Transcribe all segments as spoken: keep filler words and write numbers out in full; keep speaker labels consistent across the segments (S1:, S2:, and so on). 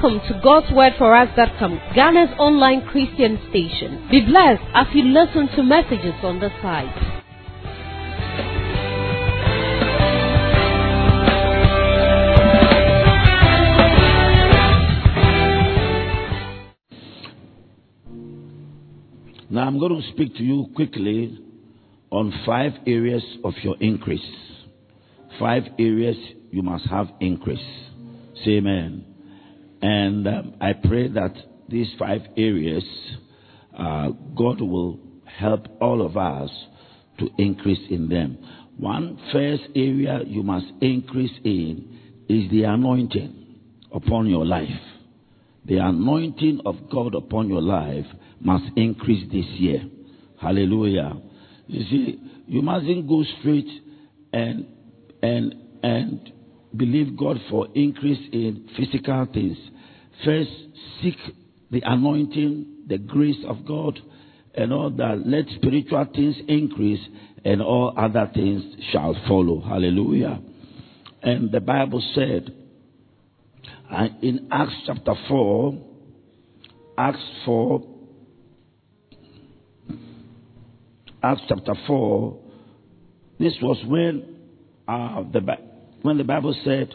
S1: Welcome to God's Word For Us dot com, Ghana's online Christian station. Be blessed as you listen to messages on the site.
S2: Now I'm going to speak to you quickly on five areas of your increase. Five areas you must have increase. Say amen. And um, I pray that these five areas, uh, God will help all of us to increase in them. One first area you must increase in is the anointing upon your life. The anointing of God upon your life must increase this year. Hallelujah. You see, you mustn't go straight and and and believe God for increase in physical things. First, seek the anointing, the grace of God, and all that. Let spiritual things increase, and all other things shall follow. Hallelujah. And the Bible said, uh, in Acts chapter four, Acts four, Acts chapter four, this was when uh, the when the Bible said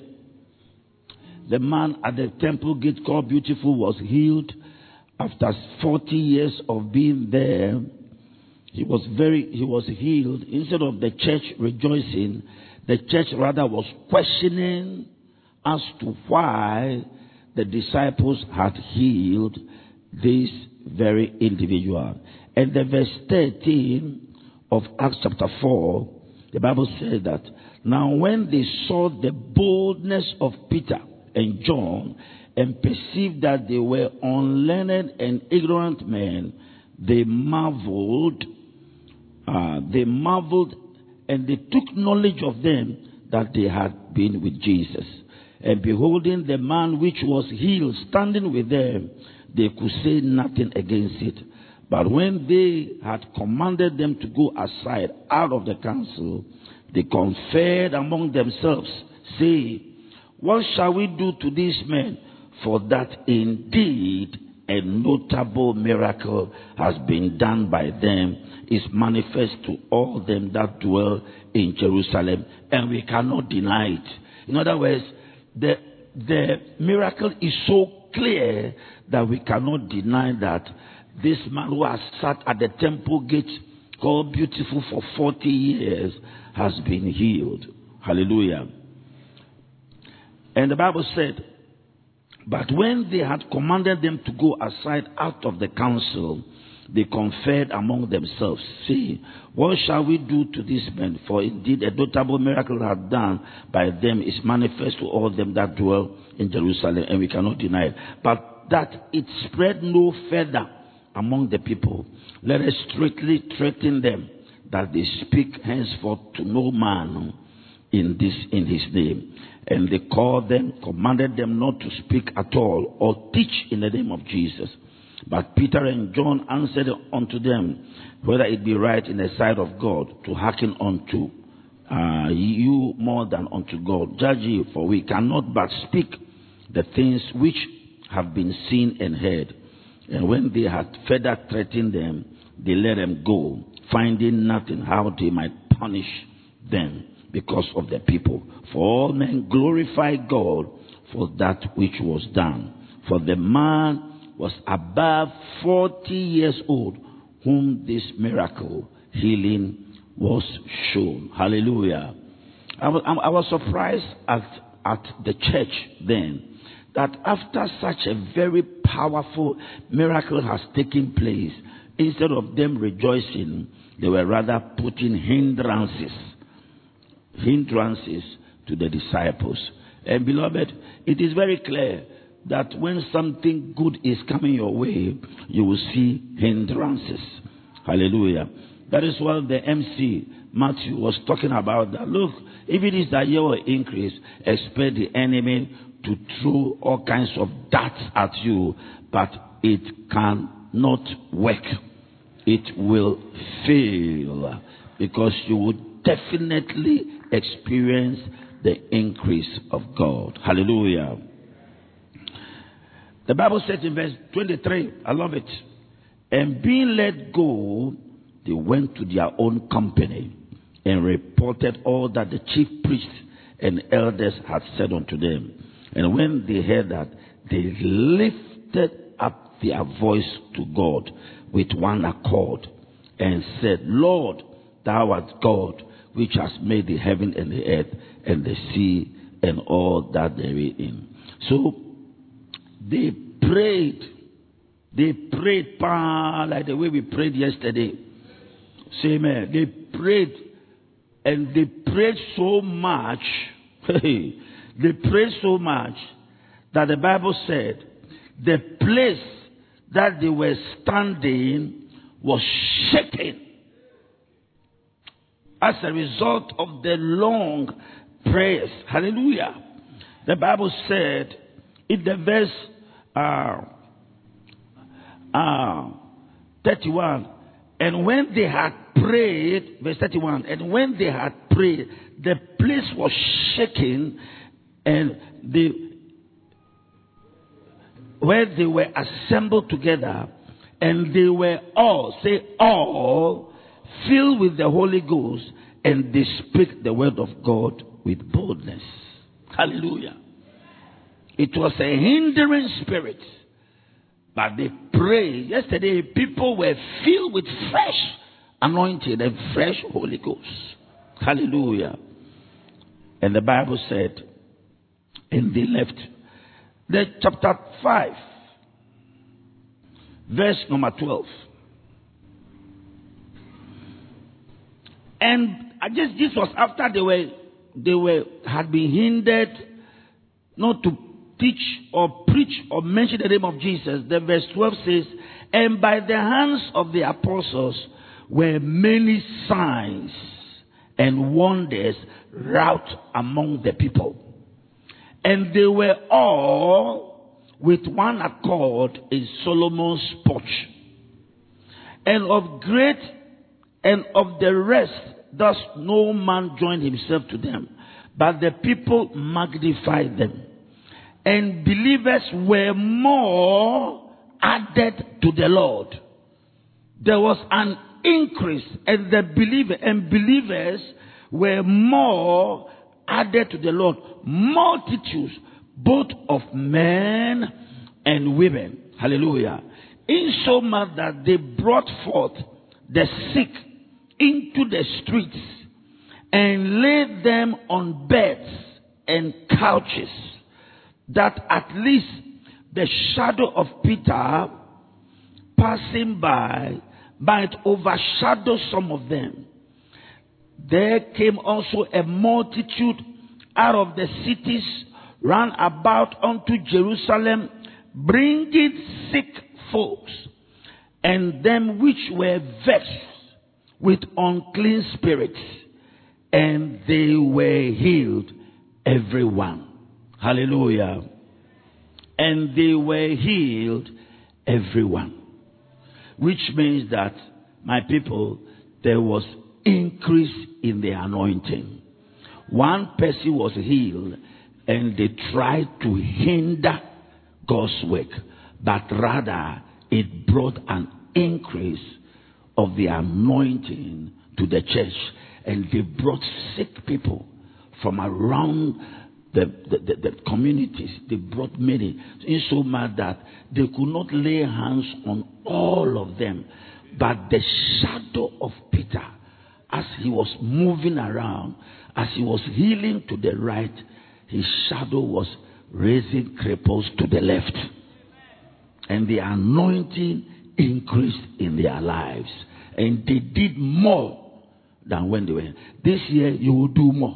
S2: the man at the temple gate called Beautiful was healed after forty years of being there. He was very he was healed. Instead of the church rejoicing, the church rather was questioning as to why the disciples had healed this very individual. And the verse thirteen of Acts chapter four, the Bible says that, now when they saw the boldness of Peter and John and perceived that they were unlearned and ignorant men, they marveled, uh, they marveled and they took knowledge of them that they had been with Jesus. And beholding the man which was healed standing with them, they could say nothing against it. But when they had commanded them to go aside out of the council, they conferred among themselves, saying, what shall we do to these men? For that indeed a notable miracle has been done by them, is manifest to all them that dwell in Jerusalem, and we cannot deny it. In other words, the, the miracle is so clear that we cannot deny that this man who has sat at the temple gate called Beautiful for forty years has been healed. Hallelujah. And the Bible said, but when they had commanded them to go aside out of the council, they conferred among themselves, saying, what shall we do to these men? For indeed a notable miracle had done by them is manifest to all them that dwell in Jerusalem, and we cannot deny it. But that it spread no further among the people, let us strictly threaten them that they speak henceforth to no man in this in his name. And they called them, commanded them not to speak at all or teach in the name of Jesus. But Peter and John answered unto them, whether it be right in the sight of God to hearken unto uh, you more than unto God. Judge ye, for we cannot but speak the things which have been seen and heard. And when they had further threatened them, they let them go, finding nothing how they might punish them because of the people. For all men glorify God for that which was done. For the man was above forty years old, whom this miracle healing was shown. Hallelujah. I was, I was surprised at, at the church then, that after such a very powerful miracle has taken place, instead of them rejoicing, they were rather putting hindrances, hindrances to the disciples. And beloved, it is very clear that when something good is coming your way, you will see hindrances. Hallelujah. That is what the M C Matthew was talking about. That look, if it is that you will increase, expect the enemy to throw all kinds of darts at you, but it cannot work. It will fail, because you will definitely experience the increase of God. Hallelujah. The Bible says in verse twenty-three, I love it. And being let go, they went to their own company and reported all that the chief priests and elders had said unto them. And when they heard that, they lifted up their voice to God with one accord and said, Lord, thou art God, which has made the heaven and the earth and the sea and all that there is in. So they prayed. They prayed like the way we prayed yesterday. Say amen. They prayed, and they prayed so much. They prayed so much that the Bible said the place that they were standing was shaken as a result of the long prayers. Hallelujah. The Bible said in the verse uh, uh, thirty-one, and when they had prayed, verse thirty-one, and when they had prayed, the place was shaken, and the where they were assembled together, and they were all, say all, filled with the Holy Ghost, and they speak the word of God with boldness. Hallelujah. It was a hindering spirit, but they prayed. Yesterday, people were filled with fresh anointing and fresh Holy Ghost. Hallelujah. And the Bible said, and they left. The chapter five, verse number twelve. And I guess this was after they were they were had been hindered not to teach or preach or mention the name of Jesus. The verse twelve says, and by the hands of the apostles were many signs and wonders wrought among the people. And they were all with one accord in Solomon's porch. And of great and of the rest, thus no man joined himself to them, but the people magnified them. And believers were more added to the Lord. There was an increase, and the believer and believers were more added to the Lord. Multitudes, both of men and women. Hallelujah. Insomuch that they brought forth the sick into the streets and laid them on beds and couches, that at least the shadow of Peter passing by might overshadow some of them. There came also a multitude out of the cities round about unto Jerusalem, bringing sick folks, and them which were vexed with unclean spirits, and they were healed, every one. Hallelujah. And they were healed, every one. Which means that, my people, there was increase in the anointing. One person was healed, and they tried to hinder God's work, but rather it brought an increase of the anointing to the church, and they brought sick people from around the, the, the, the communities. They brought many, in so much that they could not lay hands on all of them, but the shadow of Peter, as he was moving around, as he was healing to the right, his shadow was raising cripples to the left. And the anointing increased in their lives. And they did more than when they were. This year, you will do more.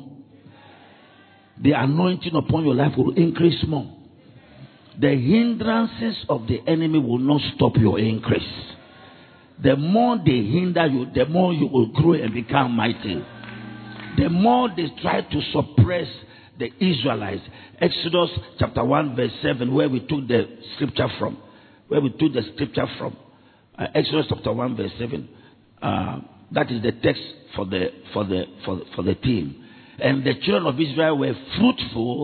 S2: The anointing upon your life will increase more. The hindrances of the enemy will not stop your increase. The more they hinder you, the more you will grow and become mighty. The more they try to suppress the Israelites. Exodus chapter one verse seven, where we took the scripture from. Where we took the scripture from. Uh, Exodus chapter one verse seven. Uh, that is the text for the for the for, for the team. And the children of Israel were fruitful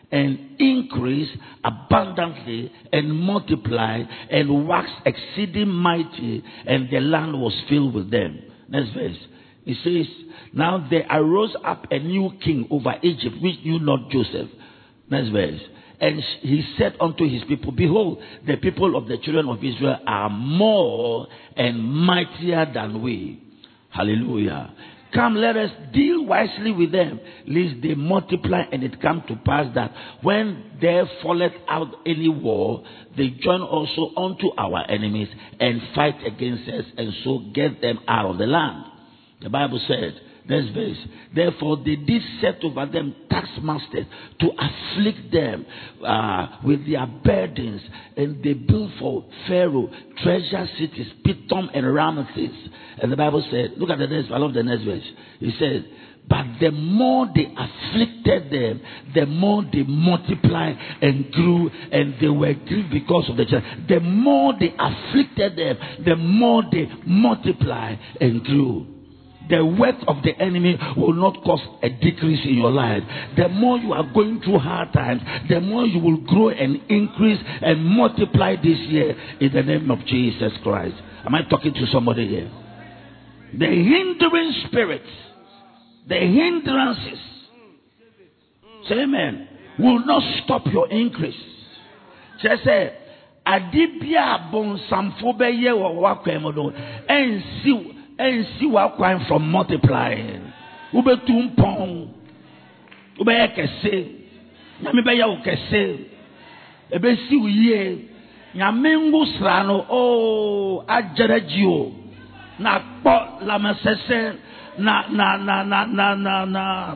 S2: and increased abundantly and multiplied and waxed exceeding mighty, and the land was filled with them. Next verse. It says, now there arose up a new king over Egypt, which knew not Joseph. Next verse. And he said unto his people, behold, the people of the children of Israel are more and mightier than we. Hallelujah. Come, let us deal wisely with them, lest they multiply, and it come to pass that when there falleth out any war, they join also unto our enemies and fight against us, and so get them out of the land. The Bible said, next verse, therefore they did set over them taskmasters to afflict them uh, with their burdens, and they built for Pharaoh treasure cities, Pithom and Ramesses. And the Bible said, look at the next, I love the next verse. It says, but the more they afflicted them, the more they multiplied and grew, and they were grieved because of the church. The more they afflicted them, the more they multiplied and grew. The work of the enemy will not cause a decrease in your life. The more you are going through hard times, the more you will grow and increase and multiply this year in the name of Jesus Christ. Am I talking to somebody here? The hindering spirits, the hindrances, say amen, will not stop your increase. Just say, Adibia bon samfobe ye wa wakwemodo and see. And see what crime from multiplying. Ube tumpong. Ube ekese. Nyame be ya ukese. Ebe si uye. Nyame ngu srano. Oh, ajarajio. Na po la masese. Na, na, na, na, na, na, na.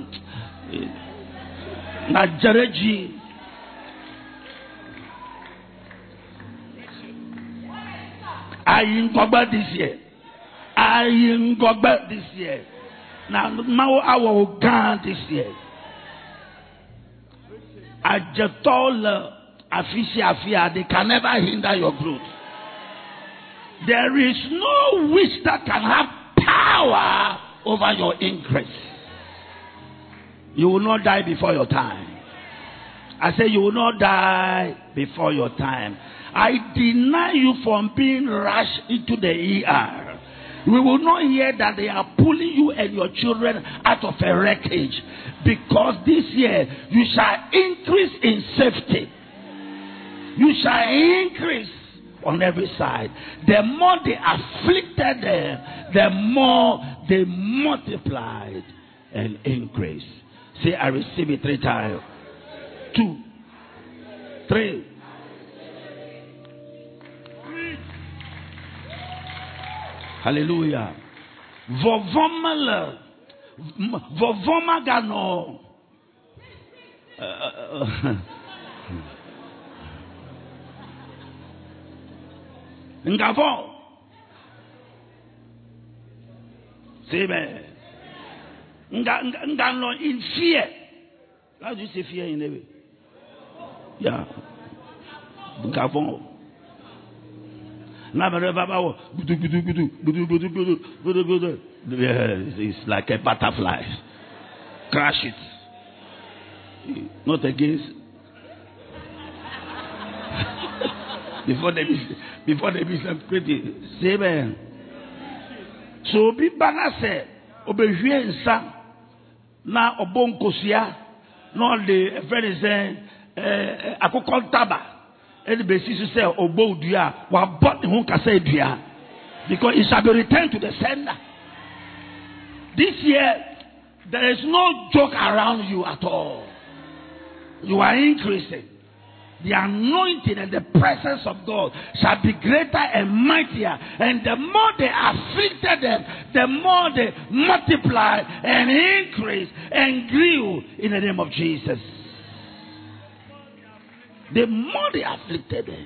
S2: Na jaraji. Ayin koba this year. I am God this year. Now, now our God this year. Ajatola afisia afia, they can never hinder your growth. There is no witch that can have power over your increase. You will not die before your time. I say you will not die before your time. I deny you from being rushed into the E R. We will not hear that they are pulling you and your children out of a wreckage, because this year you shall increase in safety. You shall increase on every side. The more they afflicted them, the more they multiplied and increased. Say, I receive it three times. Two, three. Hallelujah. Vovomala. Vovomagano. Ngavo. Sebe. Ngano in fear. How do you say fear in a way? Yeah. Ngavo. It's like a butterfly. Crash it. Not against. before they be, before they be pretty. Say man. So be balance. Obeyue nsa na obonkosia. No the friend is akoko taba. And basis say obo dua wa bought who can say dua, because it shall be returned to the sender. This year there is no joke around you at all. You are increasing. The anointing and the presence of God shall be greater and mightier, and the more they afflicted them, the more they multiply and increase and grew in the name of Jesus. The more they afflicted them.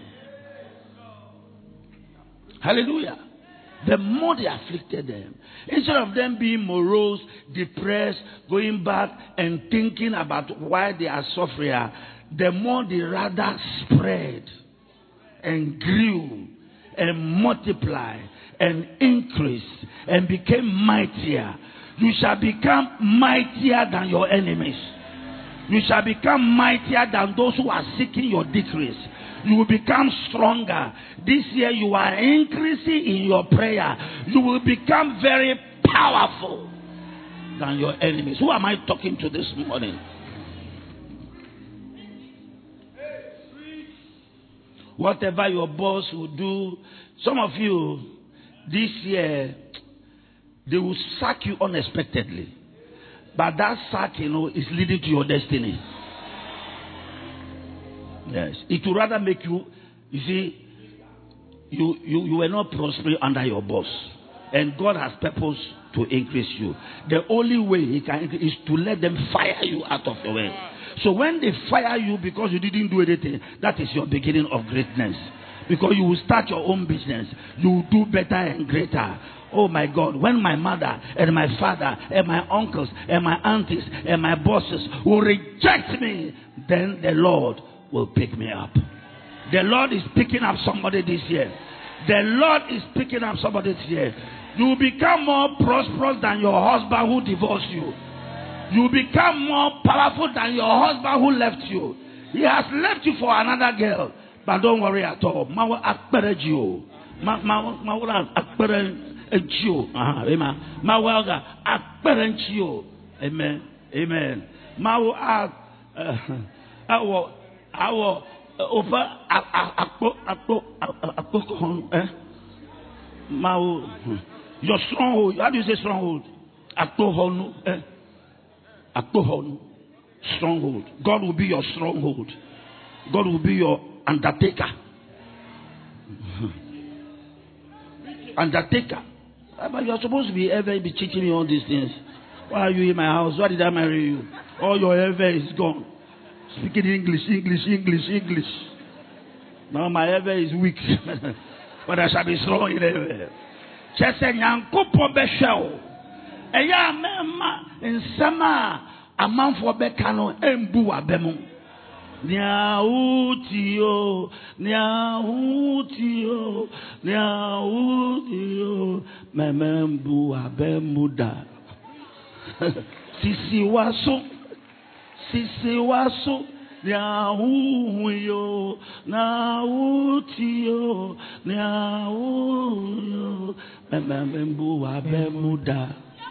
S2: Hallelujah. The more they afflicted them. Instead of them being morose, depressed, going back and thinking about why they are suffering, the more they rather spread and grew and multiplied and increased and became mightier. You shall become mightier than your enemies. You shall become mightier than those who are seeking your decrease. You will become stronger. This year you are increasing in your prayer. You will become very powerful than your enemies. Who am I talking to this morning? Whatever your boss will do, some of you this year they will sack you unexpectedly. But that sack, you know, is leading to your destiny. Yes. It will rather make you, you see, you, you, you were not prospering under your boss. And God has purpose to increase you. The only way He can increase is to let them fire you out of your way. So when they fire you because you didn't do anything, that is your beginning of greatness. Because you will start your own business. You will do better and greater. Oh my God, when my mother and my father and my uncles and my aunties and my bosses will reject me, then the Lord will pick me up. The Lord is picking up somebody this year. The Lord is picking up somebody this year. You will become more prosperous than your husband who divorced you. You will become more powerful than your husband who left you. He has left you for another girl. But don't worry at all. Mawa akperejo. Mawa akperejo. Amen. Mawa akperejo. Amen. Amen. Mawa awo awo over akpo akpo akpo eh. Mawa your stronghold. How do you say stronghold? Akpo honu eh. Akpo honu. Stronghold. God will be your stronghold. God will be your undertaker. Undertaker. But you are supposed to be ever be teaching me all these things. Why are you in my house? Why did I marry you? All your ever is gone. Speaking English, English, English, English. Now my ever is weak. But I shall be strong in ever. Just say, Yankopo Beshao. Eya mema in sama a man for Bekano embu abemu. Niautio, niautio, niautio, memembu abemuda. Sisi waso, sisi waso, niauyo, nautio, niauyo, memembu abemuda.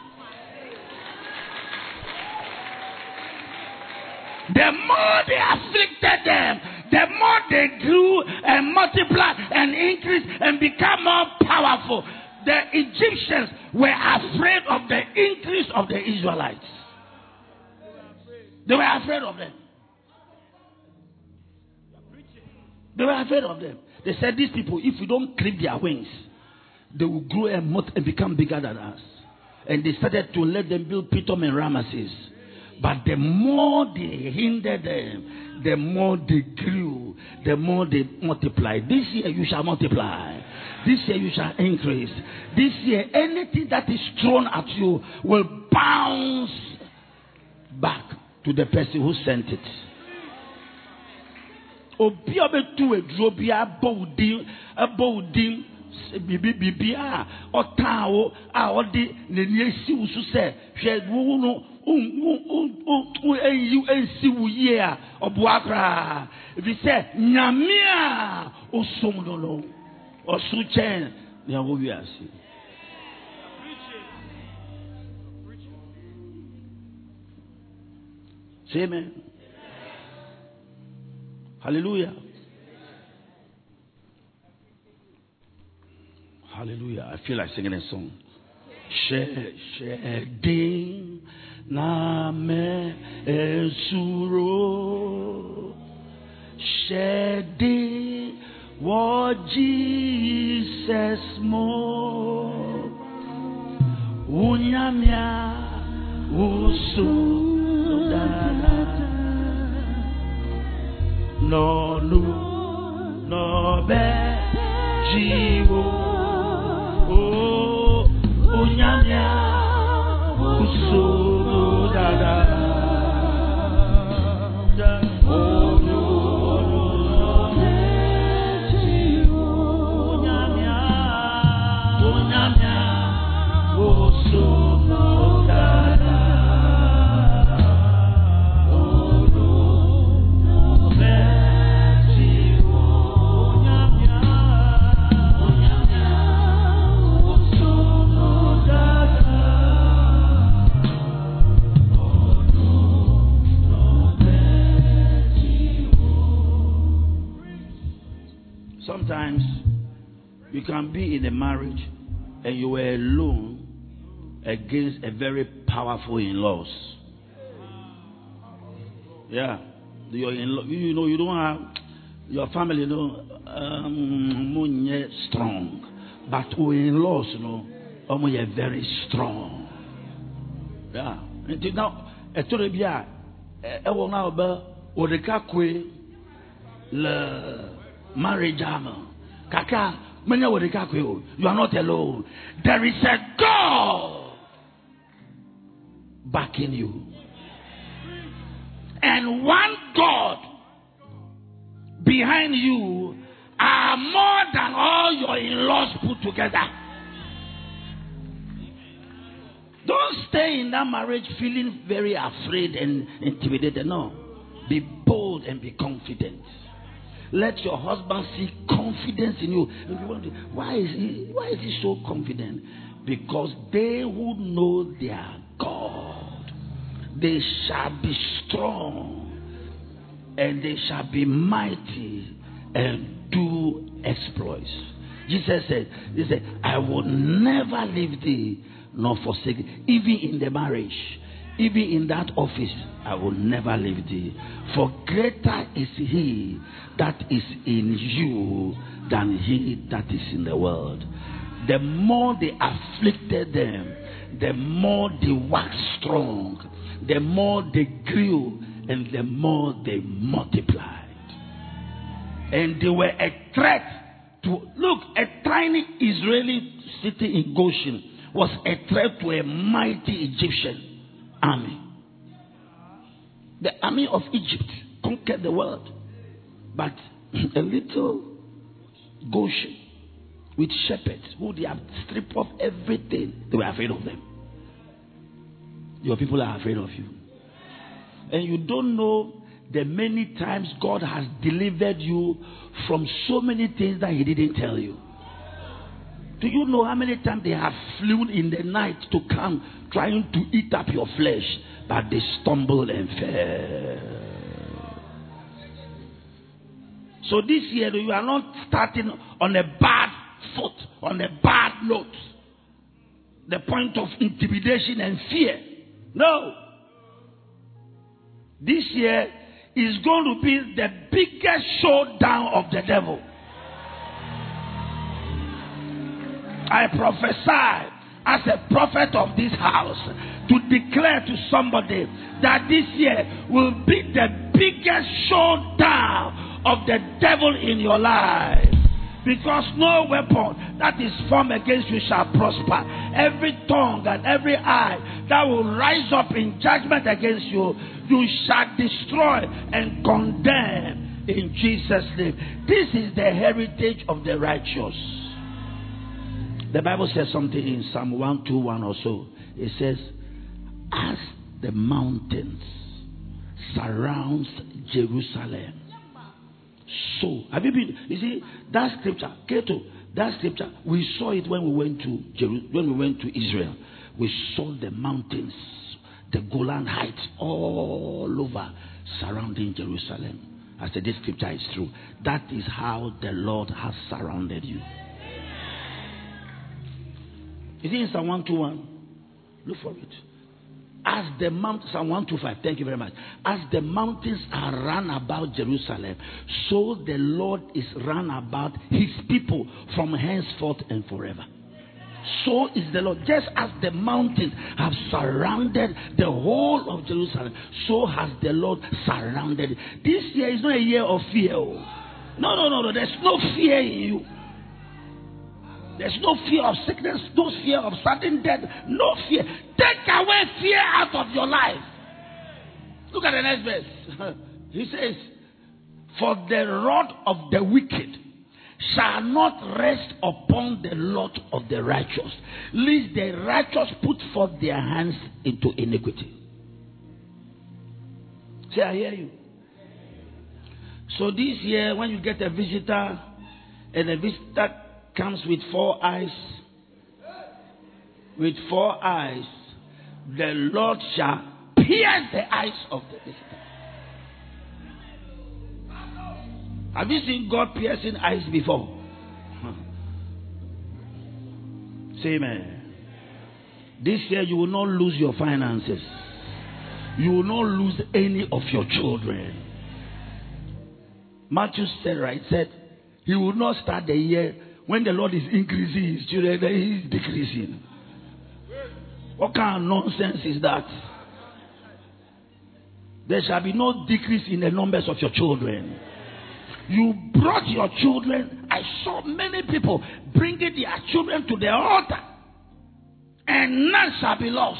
S2: The more they afflicted them, the more they grew and multiplied and increased and become more powerful. The Egyptians were afraid of the increase of the Israelites. They were afraid of them. They were afraid of them. They said, these people, if we don't clip their wings, they will grow and, multi- and become bigger than us. And they started to let them build Pithom and Ramesses. But the more they hindered them, the more they grew, the more they multiplied. This year you shall multiply. This year you shall increase. This year anything that is thrown at you will bounce back to the person who sent it. Obi obetu edrobi abodi abodi bibi bibi a otawo a odi neni esi wusu se hwe wo no un you ensi wuye a oboakra if you say nyame a osomdolo osu chen na wo wi asi. Say amen. Hallelujah. Hallelujah. I feel like singing a song. Shedding na me esuro. Shedding what Jesus more. Unyamia usudana. No no no be jiwo. Oh, unyanya, uso dada. Oh no, unyanya, unyanya, uso dada. Oh times you can be in a marriage and you were alone against a very powerful in-laws. Yeah. Your in-law, you know, you don't have your family, you know, um, strong. But your in-laws, you know, um, you're very strong. Yeah. And now, I told you, I will now be or the kakwe le marriage armor. Kaka, many of the kakwe, you are not alone. There is a God backing you. And one God behind you are more than all your in-laws put together. Don't stay in that marriage feeling very afraid and intimidated. No. Be bold and be confident. Let your husband see confidence in you. Why is he, why is he so confident? Because they who know their God, they shall be strong and they shall be mighty and do exploits. Jesus said, he said, I will never leave thee nor forsake thee. Even in the marriage, even in that office, I will never leave thee. For greater is he that is in you than he that is in the world. The more they afflicted them, the more they waxed strong, the more they grew, and the more they multiplied. And they were a threat to, look, a tiny Israeli city in Goshen was a threat to a mighty Egyptian army. The army of Egypt conquered the world. But a little Goshen with shepherds who they have stripped off everything, they were afraid of them. Your people are afraid of you. And you don't know the many times God has delivered you from so many things that he didn't tell you. Do you know how many times they have flown in the night to come trying to eat up your flesh, but they stumbled and fell? So this year you are not starting on a bad foot, on a bad note. The point of intimidation and fear. No. This year is going to be the biggest showdown of the devil. I prophesy as a prophet of this house to declare to somebody that this year will be the biggest showdown of the devil in your life. Because no weapon that is formed against you shall prosper. Every tongue and every eye that will rise up in judgment against you, you shall destroy and condemn in Jesus' name. This is the heritage of the righteous. The Bible says something in Psalm one twenty-one or so. It says, as the mountains surrounds Jerusalem, so, have you been, you see, that scripture, Keto, that scripture, we saw it when we went to Jeru- when we went to Israel. We saw the mountains, the Golan Heights, all over surrounding Jerusalem. I said, this scripture is true. That is how the Lord has surrounded you. Is it in Psalm one twenty-one? Look for it. As the mountains, Psalm one twenty-five, thank you very much. As the mountains are run about Jerusalem, so the Lord is run about his people from henceforth and forever. So is the Lord. Just as the mountains have surrounded the whole of Jerusalem, so has the Lord surrounded it. This year is not a year of fear. No, no, no, no. There's no fear in you. There's no fear of sickness, no fear of sudden death, no fear. Take away fear out of your life. Look at the next verse. He says, for the rod of the wicked shall not rest upon the lot of the righteous, lest the righteous put forth their hands into iniquity. Say, I hear you. So this year, when you get a visitor, and a visitor comes with four eyes, with four eyes, the Lord shall pierce the eyes of the visitor. Have you seen God piercing eyes before? Say amen. This year you will not lose your finances. You will not lose any of your children. Matthew said, right, said, he will not start the year when the Lord is increasing his children, then he is decreasing. What kind of nonsense is that? There shall be no decrease in the numbers of your children. You brought your children. I saw many people bringing their children to the altar, and none shall be lost.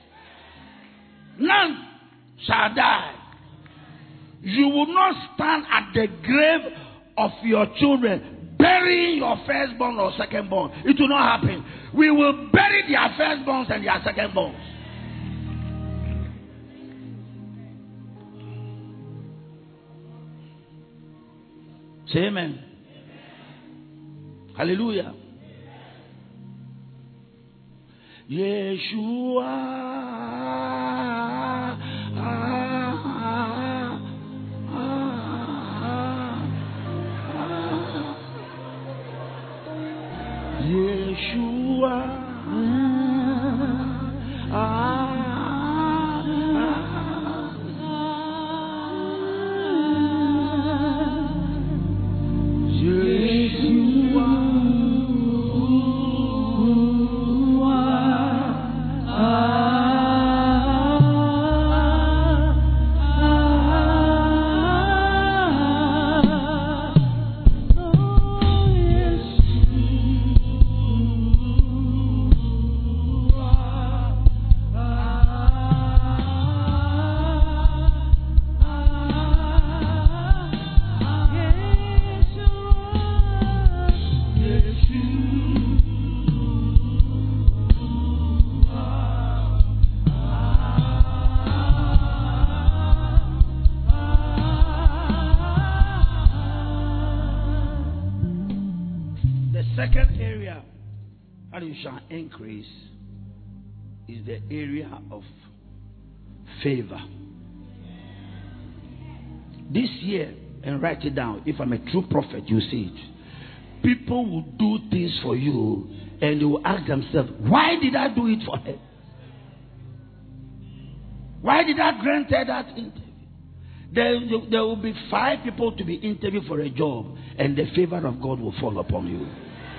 S2: None shall die. You will not stand at the grave of your children burying your firstborn or secondborn. It will not happen. We will bury their firstborns and their secondborns. Say amen. Hallelujah. Yeshua. Yeshua, ah, ah, Yeshua, increase is the area of favor. This year, and write it down, if I'm a true prophet, you see it. People will do things for you and they will ask themselves, why did I do it for her? Why did I grant her that interview? There, there will be five people to be interviewed for a job, and the favor of God will fall upon you.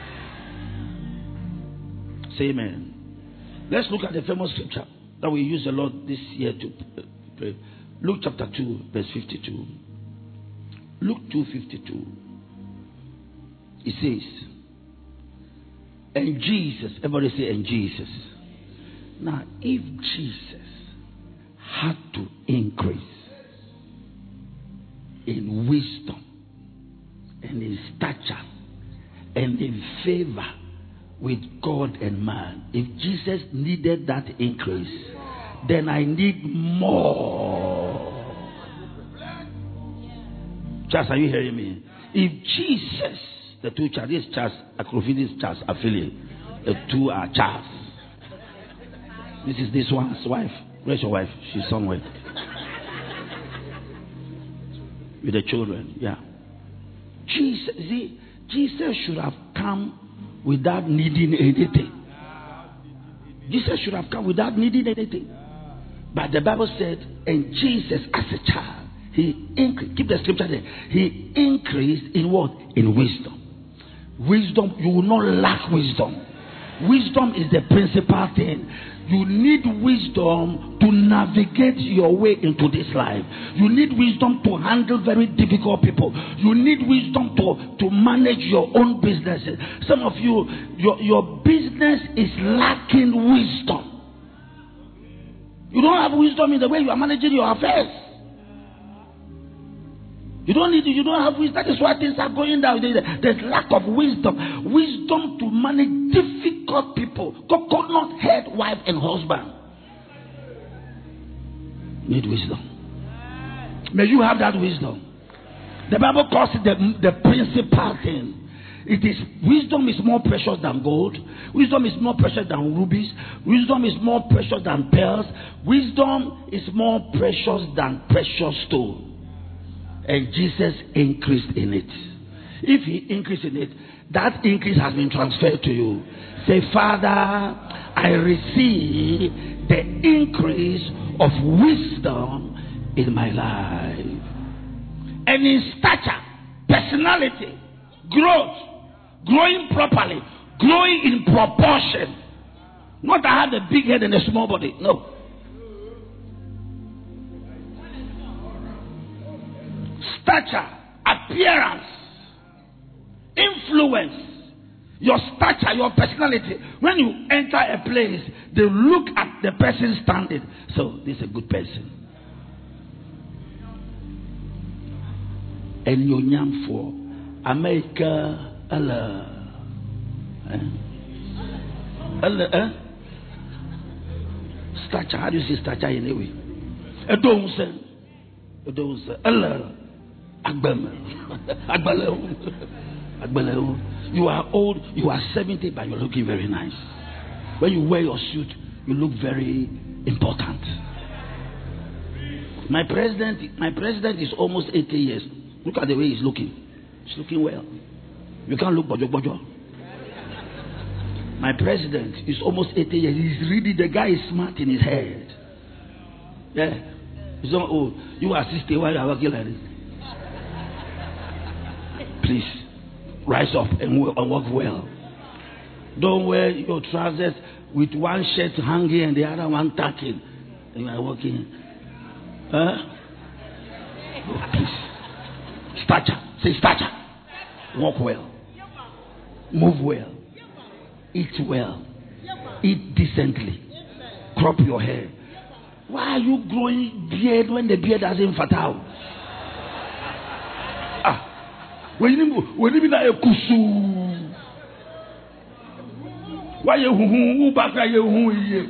S2: Say amen. Let's look at the famous scripture that we use a lot this year to pray. Luke chapter two, verse fifty-two. Luke two fifty-two. It says, and Jesus, everybody say, and Jesus. Now, if Jesus had to increase in wisdom and in stature and in favor with God and man, if Jesus needed that increase, then I need more. Charles, are you hearing me? If Jesus, the two Charles, this Charles, Akrofidis Charles affiliate, the two are Charles. This is this one's wife. Where's your wife? She's somewhere. With the children, yeah. Jesus, see, Jesus should have come without needing anything. Jesus should have come without needing anything. But the Bible said, and Jesus as a child, he increased. Keep the scripture there. He increased in what? In wisdom. Wisdom, you will not lack wisdom. Wisdom is the principal thing. You need wisdom to navigate your way into this life. You need wisdom to handle very difficult people. You need wisdom to, to manage your own businesses. Some of you, your, your business is lacking wisdom. You don't have wisdom in the way you are managing your affairs. You don't need to, you don't have wisdom. That is why things are going down. There's lack of wisdom. Wisdom to manage difficult people. Coconut head, wife, and husband. Need wisdom. May you have that wisdom. The Bible calls it the, the principal thing. It is wisdom is more precious than gold. Wisdom is more precious than rubies. Wisdom is more precious than pearls. Wisdom is more precious than precious stone. And Jesus increased in it. If he increases in it, that increase has been transferred to you. Say, Father, I receive the increase of wisdom in my life. And in stature, personality, growth, growing properly, growing in proportion. Not I have a big head and a small body. No. Stature, appearance, influence, your stature, your personality. When you enter a place, they look at the person standing. So, this is a good person. And your name for America, Allah. Eh? Allah, eh? Stature, how do you say stature anyway? A don't say, a don't say, Allah. You are old, you are seventy, but you're looking very nice. When you wear your suit, you look very important. My president, my president is almost eighty years. Look at the way he's looking. He's looking well. You can't look bojo bojo. My president is almost eighty years. He's really, the guy is smart in his head. Yeah. He's not old. You are sixty while you are working like this. Please rise up and walk well. Don't wear your trousers with one shirt hanging and the other one tucking. And you are walking. Huh? Oh, please. Stature. Say stature. Walk well. Move well. Eat well. Eat decently. Crop your hair. Why are you growing beard when the beard doesn't fat out? When you na ekusu, why you who back you who ye?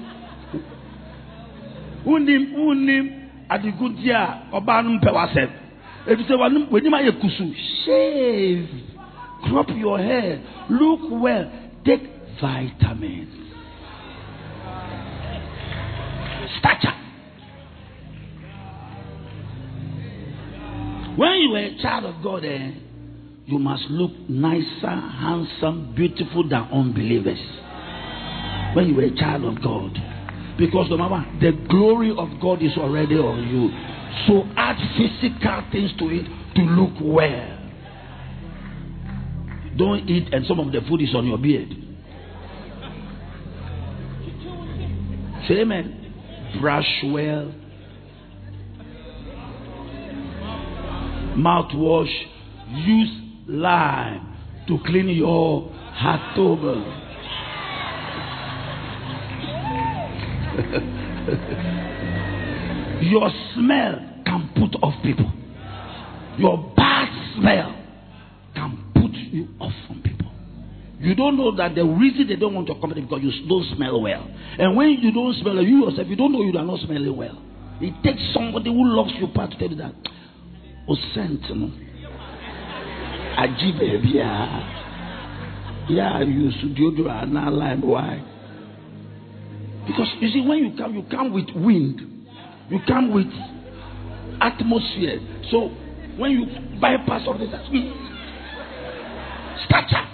S2: Unim unim adigudia obanum pewasem. If you say when you na ekusu, shave, crop your hair, look well, take vitamins, stature. When you are a child of God, eh? You must look nicer, handsome, beautiful than unbelievers. When you are a child of God. Because no matter, the glory of God is already on you. So add physical things to it to look well. Don't eat and some of the food is on your beard. Say amen. Brush well. Mouthwash. Use lime to clean your heart over. Your smell can put off people. Your bad smell can put you off from people. You don't know that the reason they don't want your company is because you don't smell well. And when you don't smell well, you yourself, you don't know you are not smelling well. It takes somebody who loves you part to tell you that. Oh, sent, no. Ajibe, yeah. Yeah, you should deodorant, not lime. Why? Because you see, when you come, you come with wind, you come with atmosphere. So when you bypass all this, mm, stature.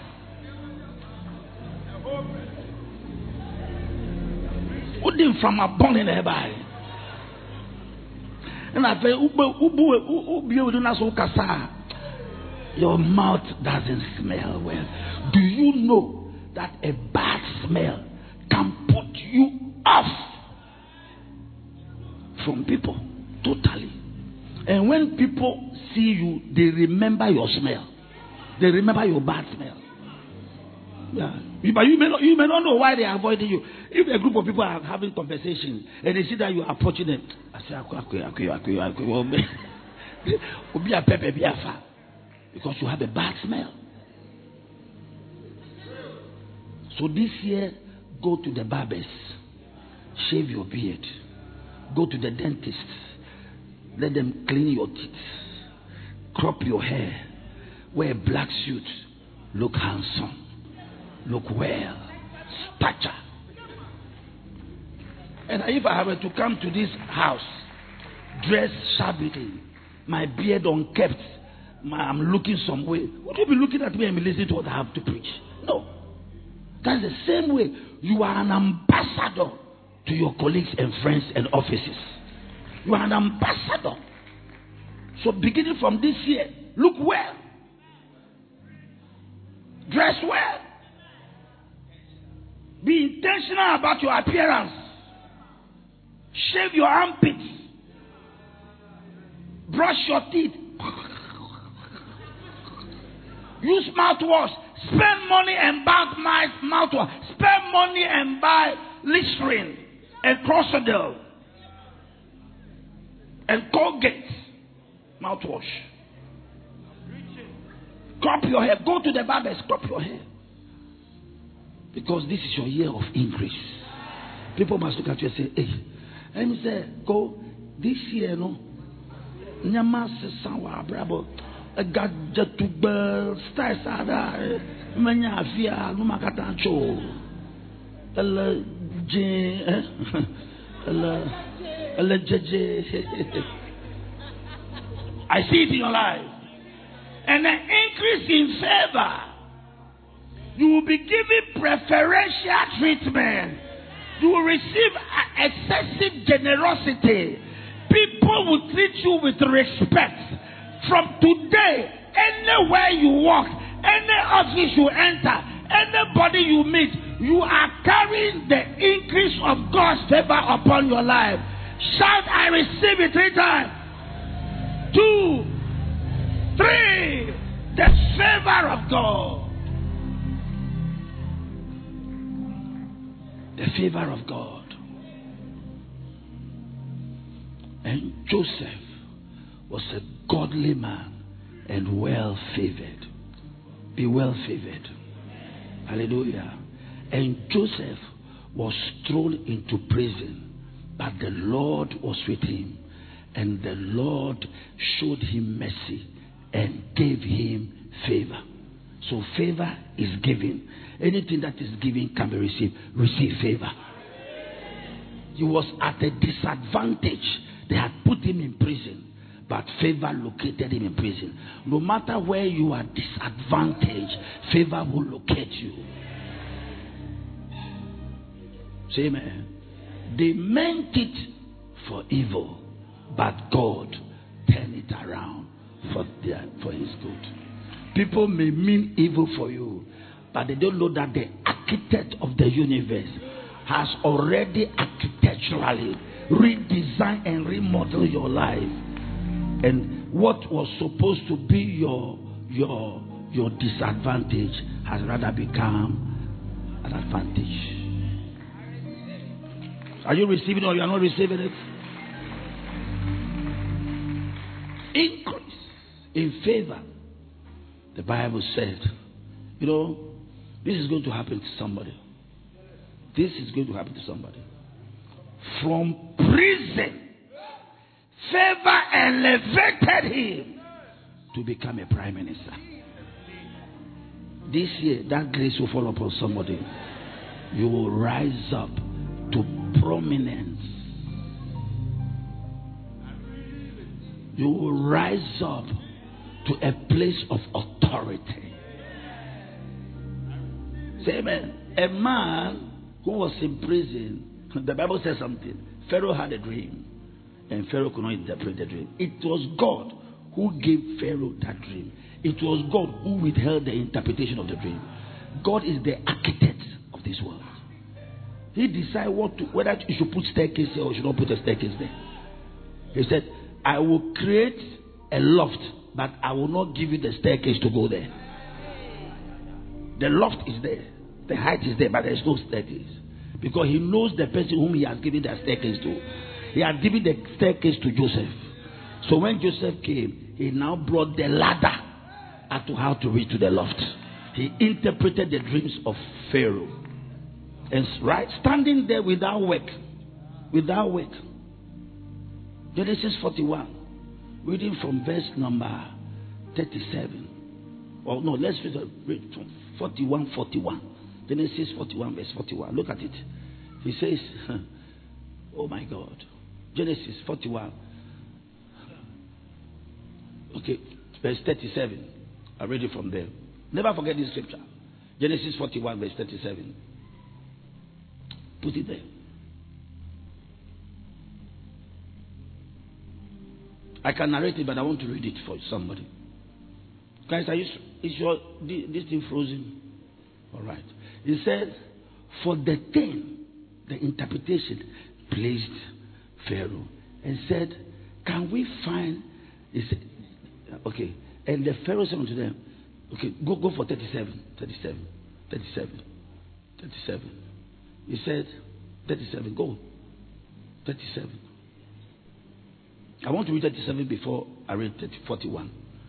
S2: What them from a bone in the body? And I say, ubu ubu ubu ubu na so kasa. Your mouth doesn't smell well. Do you know that a bad smell can put you off from people totally? And when people see you, they remember your smell. They remember your bad smell. Yeah. But you may not, you may not know why they are avoiding you. If a group of people are having conversation and they see that you are approaching them, I say, aku, aku, aku, aku, aku, obi a pepe bi afa. Because you have a bad smell. So this year, go to the barbers, shave your beard, go to the dentist, let them clean your teeth, crop your hair, wear a black suit, look handsome, look well, stature. And if I were to come to this house, dressed shabbily, my beard unkept, I'm looking some way. Would you be looking at me and be listening to what I have to preach? No. That's the same way. You are an ambassador to your colleagues and friends and offices. You are an ambassador. So beginning from this year, look well. Dress well. Be intentional about your appearance. Shave your armpits. Brush your teeth. Use mouthwash. Spend money and buy mouthwash. Spend money and buy Listerine and Crocodile and Colgate mouthwash. Crop your hair. Go to the barbers. Crop your hair. Because this is your year of increase. People must look at you and say, hey, let me say, go this year, no. Nyama se sawa brabo. A gadget to bird, style sada, manya fia, no makata cho. Ella J, Ella, Ella J. I see it in your life. And an increase in favor. You will be given preferential treatment. You will receive excessive generosity. People will treat you with respect. From today, anywhere you walk, any office you enter, anybody you meet, you are carrying the increase of God's favor upon your life. Shout, I receive it three times. Two, three, the favor of God. The favor of God. And Joseph was a godly man and well favored. Be well favored. Hallelujah. And Joseph was thrown into prison, but the Lord was with him, and the Lord showed him mercy and gave him favor. So favor is given. Anything that is given can be received. Receive favor. He was at a disadvantage. They had put him in prison, but favor located him in prison. No matter where you are disadvantaged, favor will locate you. Say amen. They meant it for evil, but God turned it around for their, for his good. People may mean evil for you, but they don't know that the architect of the universe has already architecturally redesigned and remodeled your life. And what was supposed to be your your your disadvantage has rather become an advantage. Are you receiving it or you are not receiving it? Increase in favor. The Bible said, you know, this is going to happen to somebody. This is going to happen to somebody. From prison, favor elevated him to become a prime minister. This year, that grace will fall upon somebody. You will rise up to prominence. You will rise up to a place of authority. Say amen. A man who was in prison, the Bible says something. Pharaoh had a dream, and Pharaoh could not interpret the dream. It was God who gave Pharaoh that dream. It was God who withheld the interpretation of the dream. God is the architect of this world. He decided what to, whether you should put staircase there or you should not put a staircase there. He said, I will create a loft, but I will not give you the staircase to go there. The loft is there. The height is there, but there is no staircase. Because he knows the person whom he has given the staircase to. He had given the staircase to Joseph. So when Joseph came, he now brought the ladder as to how to reach to the loft. He interpreted the dreams of Pharaoh. And right, standing there without work. Without work. Genesis forty-one. Reading from verse number thirty-seven. Or no, let's read from forty-one, forty-one. Genesis forty-one, verse forty-one. Look at it. He says, oh my God. Genesis forty-one. Okay, verse thirty-seven. I read it from there. Never forget this scripture. Genesis forty-one, verse thirty-seven. Put it there. I can narrate it, but I want to read it for somebody. Guys, are you, is your this thing frozen? All right. He said, for the thing, the interpretation pleased Pharaoh and said, can we find? He said, okay. And the Pharaoh said unto them, okay, go go for thirty-seven, thirty-seven, thirty-seven, thirty-seven. He said, thirty-seven, go. thirty-seven. I want to read thirty-seven before I read forty-one.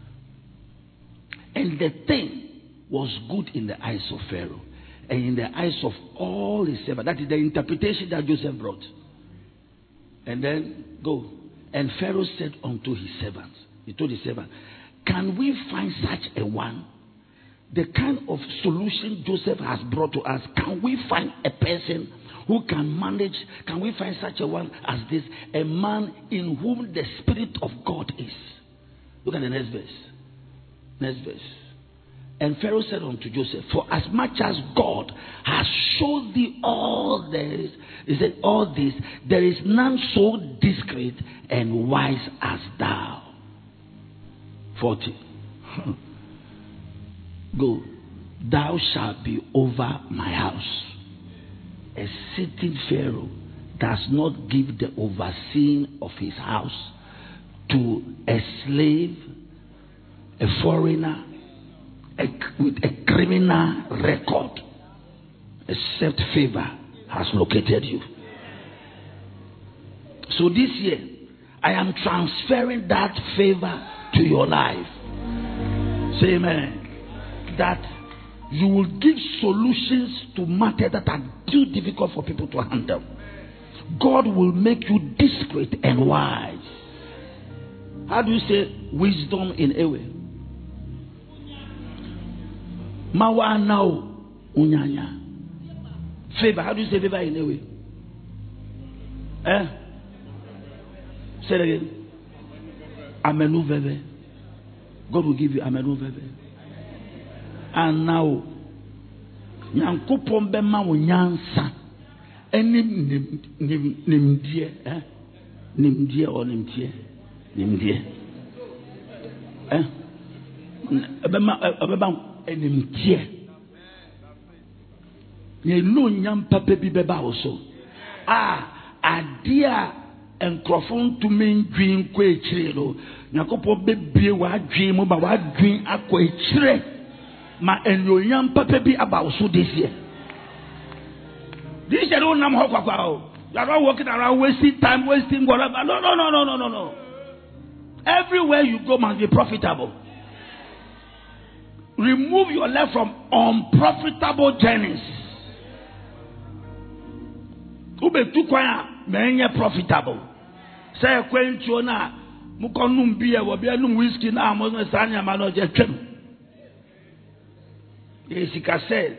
S2: And the thing was good in the eyes of Pharaoh and in the eyes of all his servants. That is the interpretation that Joseph brought. And then go. And Pharaoh said unto his servants, he told his servant, can we find such a one? The kind of solution Joseph has brought to us, can we find a person who can manage? Can we find such a one as this? A man in whom the Spirit of God is. Look at the next verse. Next verse. And Pharaoh said unto Joseph, for as much as God has showed thee all this, he said, all this, there is none so discreet and wise as thou. forty. Go. Thou shalt be over my house. A sitting Pharaoh does not give the overseeing of his house to a slave, a foreigner, a, with a criminal record, except favor has located you. So this year, I am transferring that favor to your life. Say amen. That you will give solutions to matters that are too difficult for people to handle. God will make you discreet and wise. How do you say wisdom in Ewe? Mawa now unyanya. Favor. How do you say favor in Ewe? Eh? Say it again. Amenu veve. God will give you amenu veve. And now, Nyankopon bema wo nyansa eni nimdie eh nimdie or nimtie nimdie eh bema bema enimtie ye no nyam papa bi beba wo so ah adia enkrofon to men dwin ko ekire no Nyankopon bebie wa dwin mo ba wa dwin akọ ekire ma enyoyam papa bi about so this year. This year don't nam hokwa. You are not walking around wasting time, wasting whatever. No, no, no, no, no, no, no. Everywhere you go must be profitable. Remove your life from unprofitable journeys. Ube tu kwa menye profitable. Say kwencho na mukonum biye wo bia num whiskey na amo sanya ma no je twem. Jessica said,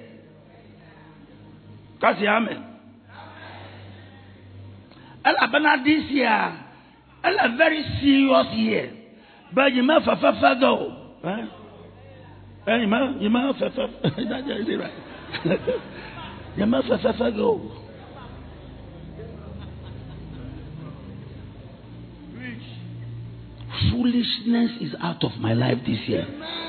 S2: kasi amen. Ella bana this year, ella very serious year. But you may fa fa fa go. Eh? You may you may fa fa. That is it right. You may fa fa fa go. Foolishness is out of my life this year.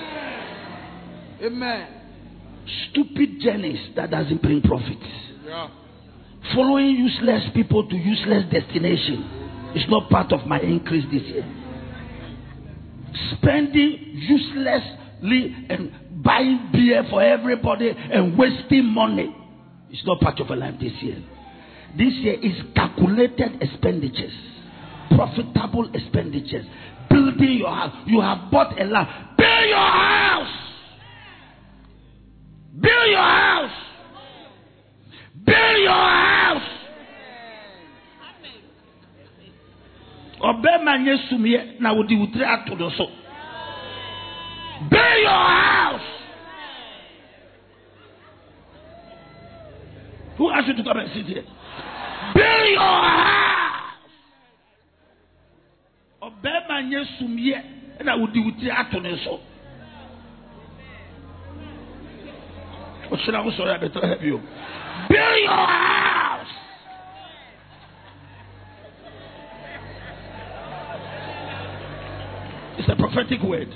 S3: Amen.
S2: Stupid journeys that doesn't bring profit.
S3: Yeah.
S2: Following useless people to useless destination is not part of my increase this year. Spending uselessly and buying beer for everybody and wasting money is not part of my life this year. This year is calculated expenditures, profitable expenditures. Building your house. You have bought a land. Build your house. Build your house. Build your house. Obema nyesumie na wodi wutri atodo so. Build your house. Who asked you to come and sit here? Build your house. Obema nyesumie and I would do with the so. What should I also have to help you? Build your house. It's a prophetic word.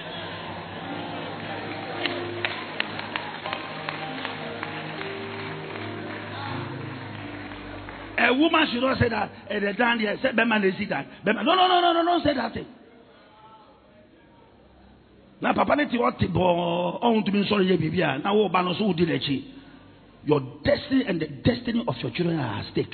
S2: A woman should not say that. At the time, they said, "Beman, they see that." Beman, no, no, no, no, no, don't say that thing. Now, Papa, let you what to on to be sorry, Bibia. Now, what Banos who did it? Your destiny and the destiny of your children are at stake.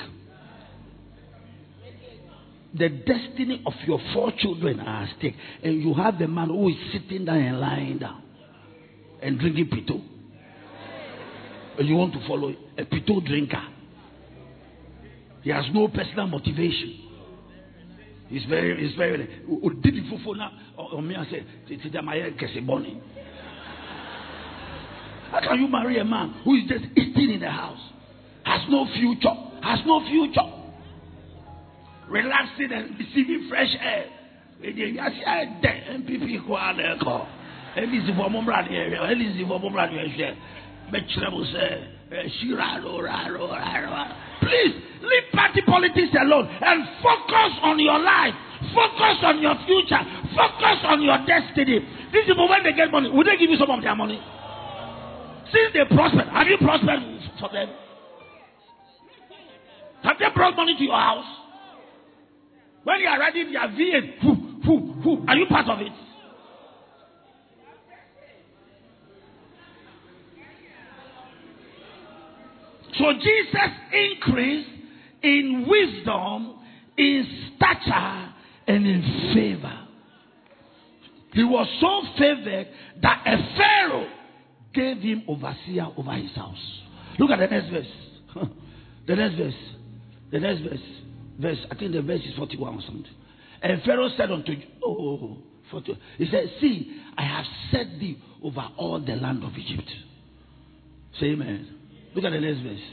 S2: The destiny of your four children are at stake, and you have the man who is sitting down and lying down and drinking pito. And you want to follow a pito drinker. He has no personal motivation. He's very, he's very. Did you for now? Or me, I say, how can you marry a man who is just eating in the house, has no future, has no future, relaxing and receiving fresh air? And people who are there, and this is for Mumbrad area, and this is for Mumbrad area. Please leave party politics alone and focus on your life, focus on your future, focus on your destiny. This is when they get money. Will they give you some of their money? Since they prosper, have you prospered for them? Have they brought money to your house? When you are riding their V eight, who, who, who, are you part of it? So Jesus increased in wisdom, in stature, and in favor. He was so favored that a Pharaoh gave him overseer over his house. Look at the next verse. The next verse. The next verse. Verse. I think the verse is forty-one or something. And Pharaoh said unto you, oh, forty-one. He said, see, I have set thee over all the land of Egypt. Say amen. Look at the next verse.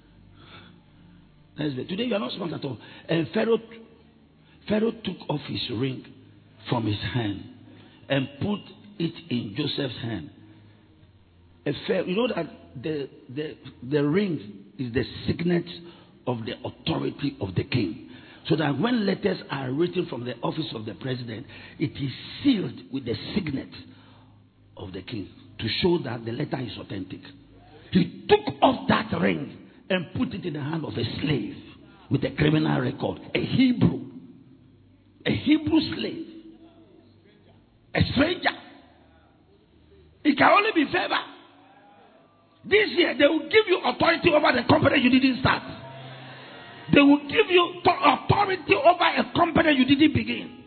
S2: Next verse. Today you are not smart at all. And Pharaoh, Pharaoh took off his ring from his hand and put it in Joseph's hand. A Pharaoh, you know that the, the, the ring is the signet of the authority of the king. So that when letters are written from the office of the president, it is sealed with the signet of the king to show that the letter is authentic. He took off that ring and put it in the hand of a slave with a criminal record, a Hebrew, a Hebrew slave, a stranger. It can only be favor. This year, they will give you authority over the company you didn't start. They will give you authority over a company you didn't begin.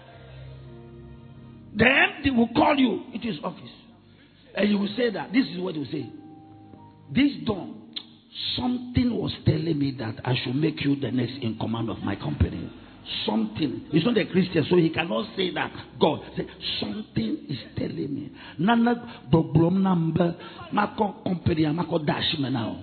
S2: Then they will call you into his office. And you will say that, this is what you will say. This dawn, something was telling me that I should make you the next in command of my company. Something. He's not a Christian, so he cannot say that. God say something is telling me. Nana problem number mako company mako dash me now.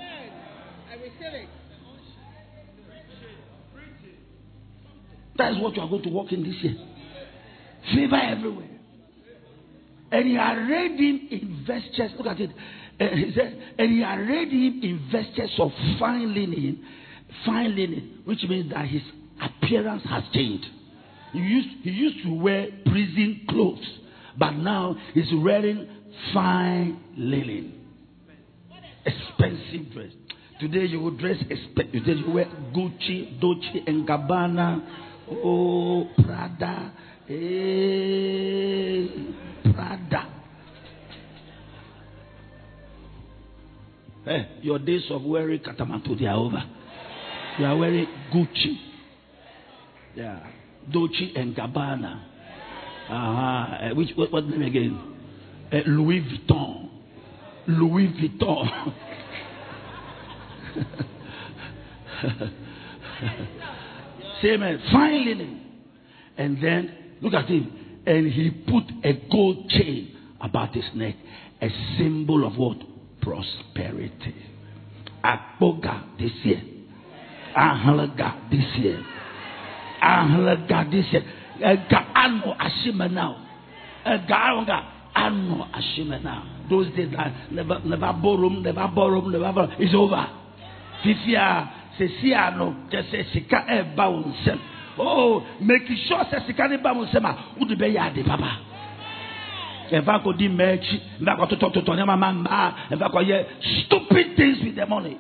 S2: That is what you are going to walk in this year. Favor everywhere. And he arrayed him in vestures. Look at it. And he said, and he arrayed him in vestures of fine linen, fine linen, which means that his appearance has changed. He used, he used to wear prison clothes, but now he's wearing fine linen. Expensive dress. Today you will dress expensive. Today you wear Gucci, Dolce and Gabbana, oh, Prada, eh, Prada. Hey, your days of wearing Katamanto, they are over. You are wearing Gucci. Yeah. Dolce and Gabbana. Uh-huh. Uh, which, what, what name again? Uh, Louis Vuitton. Louis Vuitton. Say amen. Fine linen. And then, look at him. And he put a gold chain about his neck. A symbol of what? Prosperity. Akboga this year. Ahalaga this year. Ahalaga this year. Gaano ashima now. a guy I know Ashimena. Those days never never borrow, never borrow, never borrow. It's over. Fifia se sia no just say sika e ba unsem. Oh, make sure say sika ne ba unsem a udu be ya de papa. Eva ko di mechi, eva ko to to to ne mama mba, eva ko ye stupid things with the money.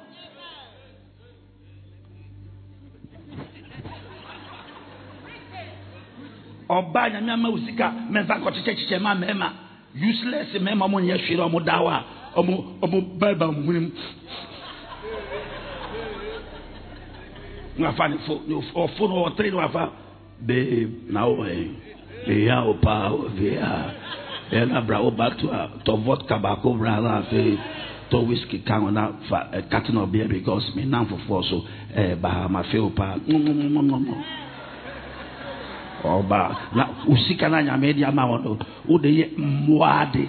S2: Oba nyame ama usika, me va ko cheche cheche ma mema. Useless mema mo nye hwire omo dawa, omo omo baba munim. No funny for no for no three no afa. Babe, now eh. Be ya opa ovia. And I brought back to uh, to vodka back over and to whiskey can on that a carton of beer because me now for four so eh bah my feel pa no no no no no oh bah na usika na nya media ma wono wo de ye muade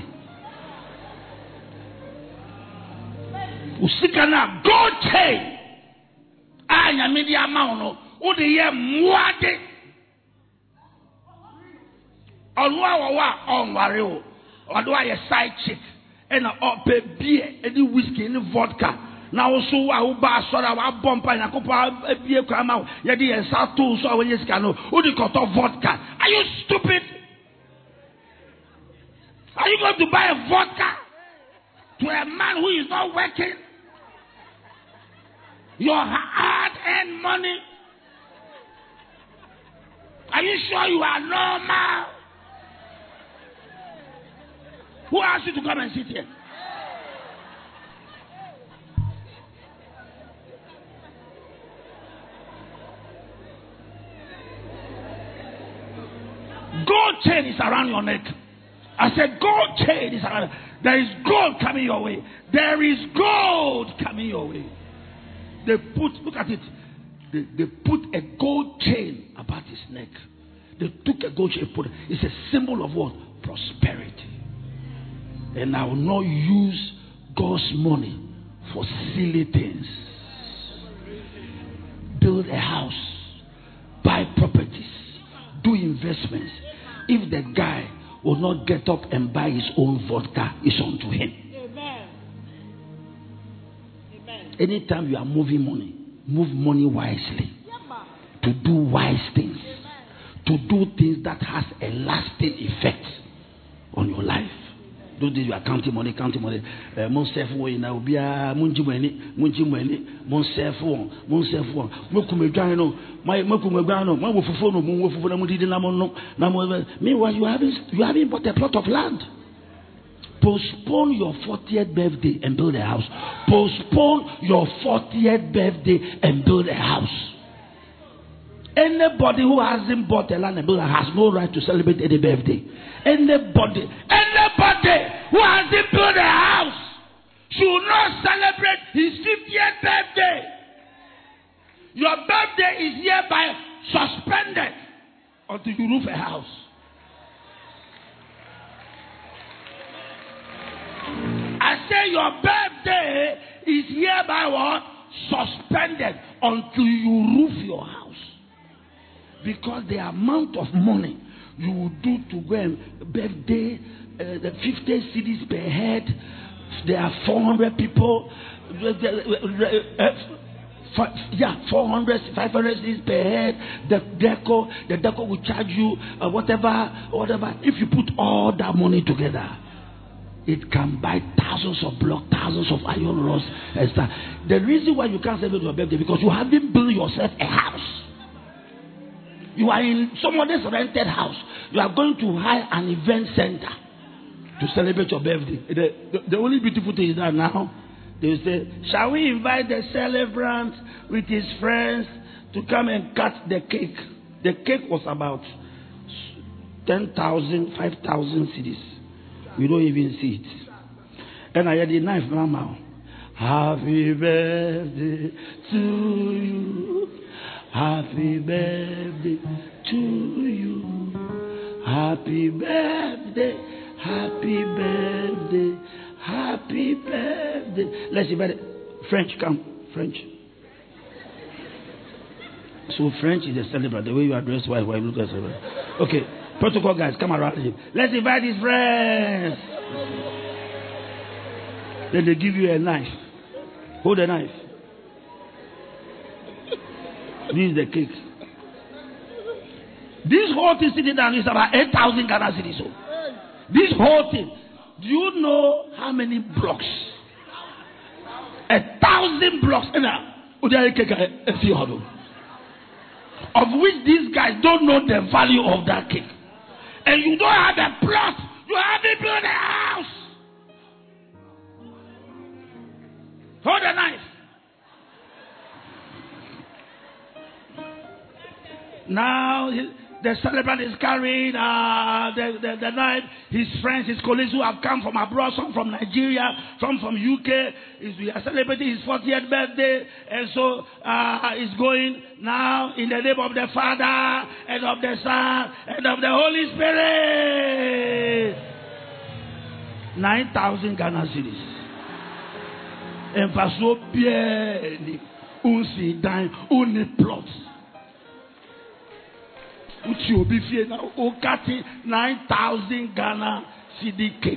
S2: usika na go chain anya media ma wono wo de ye muade Onwa wa onware o odo aye side chick and up beer any whiskey any vodka na also wa wo ba sora wa bompa na kopa bie kwa ma ye de ensa to so awon yesika no o di koto vodka. Are you stupid? Are you going to buy a vodka to a man who is not working? Your hard-earned money. Are you sure you are normal? Who asked you to come and sit here? Gold chain is around your neck. I said gold chain is around. There is gold coming your way. There is gold coming your way. They put, look at it. They, they put a gold chain about his neck. They took a gold chain, put it. It's a symbol of what? Prosperity. And I will not use God's money for silly things. Build a house, buy properties, do investments. If the guy will not get up and buy his own vodka, it's on to him. Amen. Amen. Anytime you are moving money, move money wisely. To do wise things. To do things that has a lasting effect on your life. Those days you are counting money, counting money. Mon self way now be a munji money, munji money, mon self one, mon self one. Mokume no, my mokume no, my wofufo no, mon wofufo na mudi na mon no, na mo. Meanwhile, you having you having bought a plot of land. Postpone your fortieth birthday and build a house. Postpone your fortieth birthday and build a house. Anybody who hasn't bought a land and built a house has no right to celebrate any birthday. Anybody, anybody who hasn't built a house should not celebrate his fiftieth birthday. Your birthday is hereby suspended until you roof a house. I say your birthday is hereby what? Suspended until you roof your house. Because the amount of money you will do to go and birthday, uh, the fifty cedis per head, there are four hundred people, uh, uh, yeah, four hundred, five hundred cedis per head, the deco, the deco will charge you uh, whatever, whatever. If you put all that money together, it can buy thousands of blocks, thousands of iron rods and stuff. The reason why you can't celebrate your birthday because you haven't built yourself a house. You are in somebody's rented house. You are going to hire an event center to celebrate your birthday. The, the, the only beautiful thing is that now they say, shall we invite the celebrant with his friends to come and cut the cake? The cake was about ten thousand, five thousand cedis. We don't even see it. And I had a knife now. Happy birthday to you. Happy birthday to you. Happy birthday. Happy birthday. Happy birthday. Let's invite it. French, come. French. So French is a celebrant. The way you address wife, wife look at celebrant. Okay, protocol guys, come around him. Let's invite his friends. Then they give you a knife. Hold the knife. This is the cake. This whole thing sitting down is about eight thousand Ghana cedis. So this whole thing. Do you know how many blocks? A thousand blocks. Of which these guys don't know the value of that cake. And you don't have a plot. You haven't built a house. Hold the knife. Now the celebrant is carrying uh, the, the, the knife. His friends, his colleagues who have come from abroad, some from Nigeria, some from U K. Is, we are celebrating his fortieth birthday. And so uh, he's going now in the name of the Father and of the Son and of the Holy Spirit. nine thousand Ghana cedis. And for so bien, unsi dine, uni plots. Uchi obi fie na okati nine thousand Ghana cedi cake.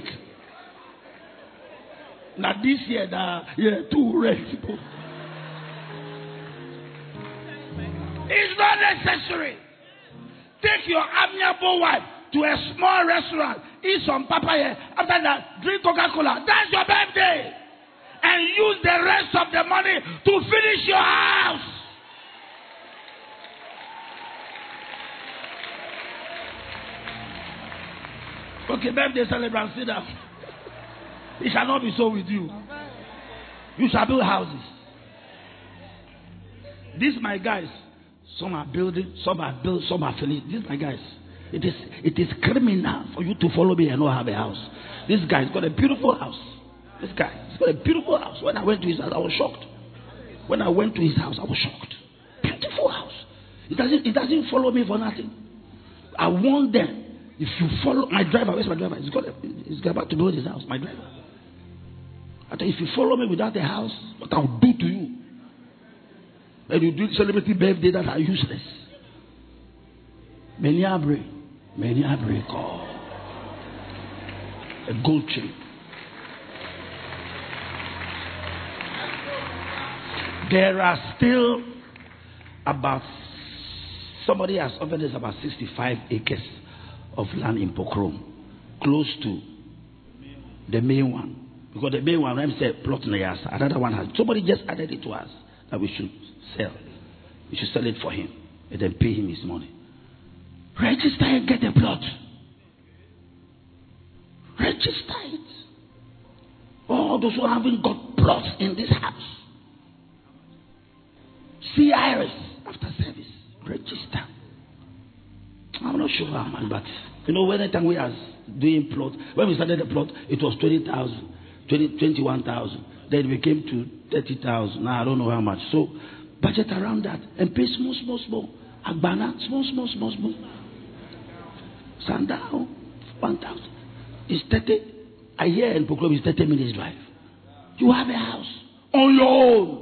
S2: Now this year, da yeah, too rich. It's not necessary. Take your amiable wife to a small restaurant, eat some papaya. After that, drink Coca-Cola. That's your birthday. And use the rest of the money to finish your house. Okay, birthday celebrant, sit down. It shall not be so with you. You shall build houses. These my guys. Some are building, some are built, some are finished. These my guys. It is it is criminal for you to follow me and not have a house. This guy's got a beautiful house. This guy, he's got a beautiful house. When I went to his house, I was shocked. When I went to his house, I was shocked. Beautiful house. It doesn't, it doesn't follow me for nothing. I warned them. If you follow my driver, where's my driver? He's got, a, he's about to build his house. My driver. I tell you, if you follow me without a house, what I'll do to you? And you do celebrity birthday that are useless. Many abre, many abre call a gold chain. There are still about, somebody has offered us about sixty-five acres of land in Pokrom, close to the main one. Because the main one, Rem said, plot Nayasa. Another one has, somebody just added it to us that we should sell. We should sell it for him and then pay him his money. Register and get a plot. Register it. All those who haven't got plots in this house. See Iris after service. Register. I'm not sure how much, but you know, when the time we are doing plot, when we started the plot, it was twenty thousand, twenty, twenty-one thousand. Then it became to thirty thousand. Now I don't know how much. So budget around that and pay small, small, small. Agbana, small, small, small, small. Sandown, one thousand. It's thirty. A year in Pokrom is thirty minutes drive. You have a house on your own.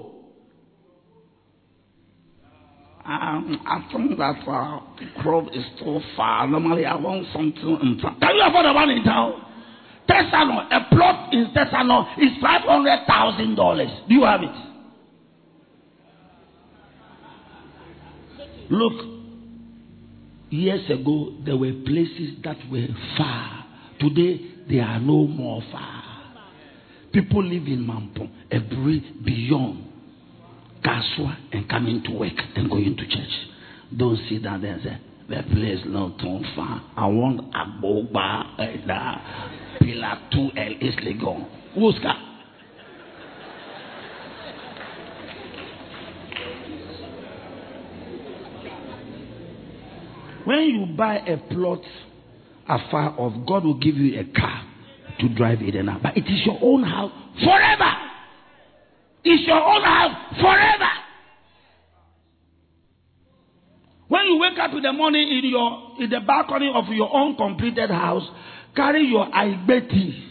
S2: Um, I think that uh, Grove is too far. Normally, I want something in town. Can you afford a one in town? Tesano, a plot in Tesano is five hundred thousand dollars. Do you have it? Look, years ago there were places that were far. Today they are no more far. People live in Mampong, a bridge beyond Kaswa and coming to work and going to church. Don't sit down there and say, the place not too far. I want Aboba and Pillar two L is legal. Wuska. When you buy a plot afar off, God will give you a car to drive it in. But it is your own house forever. It's your own house forever. When you wake up in the morning in your in the balcony of your own completed house, carry your Aibeti.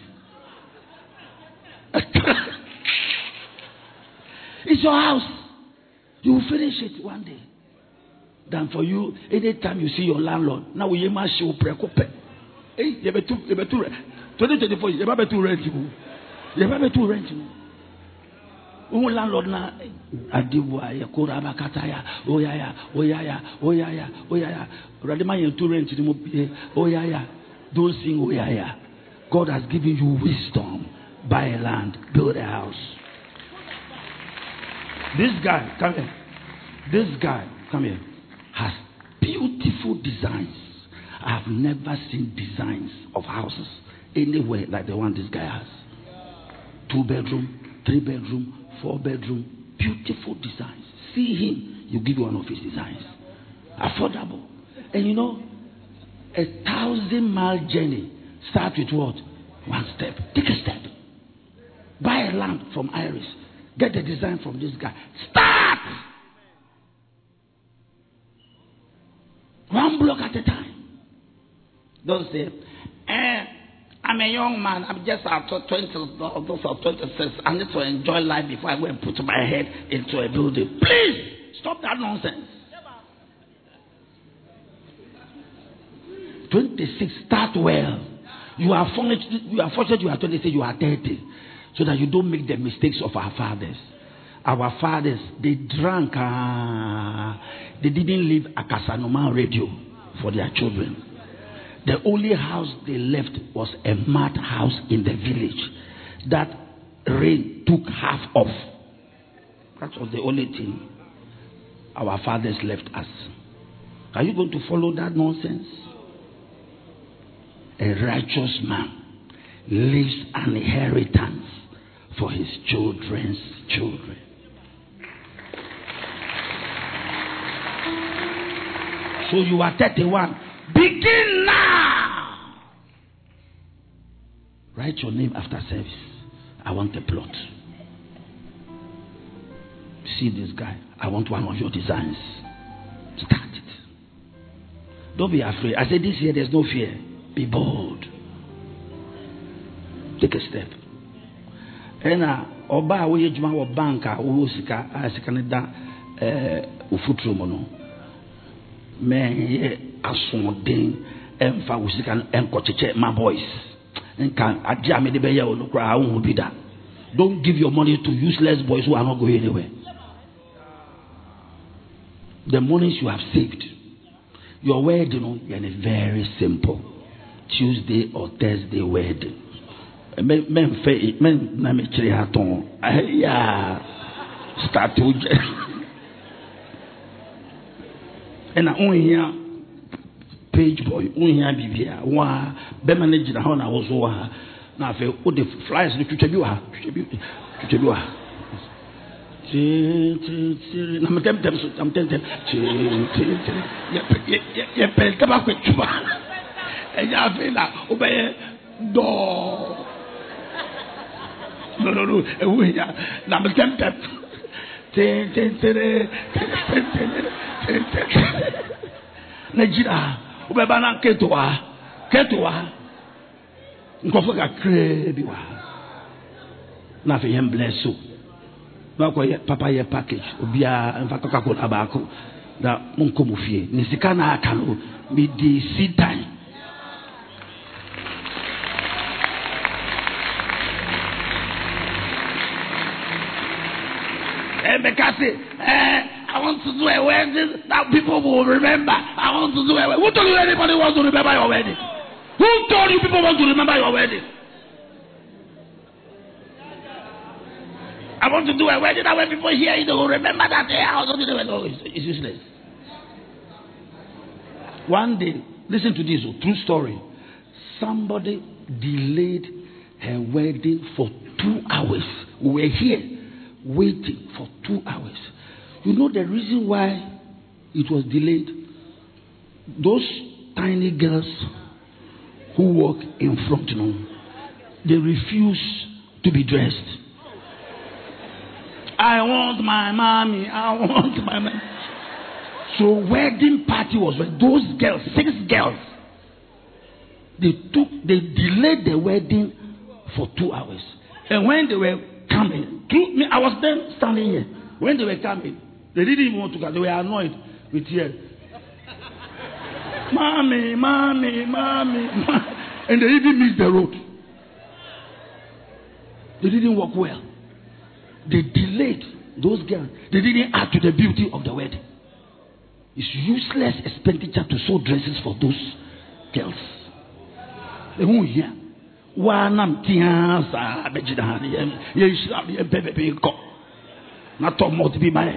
S2: It's your house. You will finish it one day. than for you anytime you see your landlord. Now we must show precope. Hey, you better you better twenty twenty-four. You better to rent you. You better to rent you. Oh landlord na adiwa ya kora bakataya. Oh ya ya, oh ya ya, oh ya ya, oh ya ya. Radima you to rent you. Oh ya ya. Don't sing oh ya ya. God has given you wisdom. Buy a land, build a house. This guy, come here. This guy, come here, has beautiful designs. I have never seen designs of houses anywhere like the one this guy has. Two bedroom, three bedroom, four bedroom, beautiful designs. See him, you give you one of his designs. Affordable. And you know, a thousand mile journey starts with what? One step. Take a step. Buy a land from Iris. Get the design from this guy. Start! One block at a time. Don't say, eh, I'm a young man. I'm just after twenty, those are twenty-six. I need to enjoy life before I go and put my head into a building. Please stop that nonsense. twenty-six, start well. You are fortunate. You are fortunate. You are twenty-six. You are thirty, so that you don't make the mistakes of our fathers. Our fathers, they drank. Uh, they didn't leave a Casanova radio for their children. The only house they left was a mud house in the village that rain took half off. That was the only thing our fathers left us. Are you going to follow that nonsense? A righteous man leaves an inheritance for his children's children. So you are thirty-one. Begin now. Write your name after service. I want a plot. See this guy. I want one of your designs. Start it. Don't be afraid. I said this year there's no fear. Be bold. Take a step. And uh, oba we juma wo banka wo sika asika ne da eh ufutro mo no. Me asomden emfa wo sika enkocheche my boys. Nkan ade amede be ye wo no kra wo bi da. Don't give your money to useless boys who are not going anywhere. The monies you have saved. Your wedding is very simple. Tuesday or Thursday wedding. Men men fe men na me chire haton. Yeah. Start to and na onhia page boy onhia bibia wa be manage na ho na wo so wa na fe o the flyers no twetwa bi wa twetwa bi twetwa bi wa ti ti ti na me tem tem so am tem tem ti ti ti ye ye ye pe ka ba ko twa e ya fe la o be do no no no e wo ya na me tem tem ti ti ti Nigeria o be ba na ketwa ketwa nkofo ka kre bi wa na fe yem bless you. No papa ye package obia mfa Coca-Cola baako da monko mu fie ni sika na aka no me di sitan eh because eh I want to do a wedding that people will remember. I want to do a wedding. Who told you anybody wants to remember your wedding? Who told you people want to remember your wedding? I want to do a wedding that when people hear it, they will remember that they are also doing it. No, it's, it's useless. One day, listen to this, true story. Somebody delayed her wedding for two hours. We were here waiting for two hours. You know the reason why it was delayed? Those tiny girls who walk in front, you know, they refuse to be dressed. I want my mommy. I want my mommy. So wedding party was when those girls, six girls, they took, they delayed the wedding for two hours. And when they were coming, through me, I was then standing here. When they were coming, they didn't even want to come. They were annoyed with here. Mommy, mommy, mommy, mommy. And they even missed the road. They didn't work well. They delayed those girls. They didn't add to the beauty of the wedding. It's useless expenditure to sew dresses for those girls. They won't hear. One am tiasa bejidani. You should be a baby go. Not talk more to be my.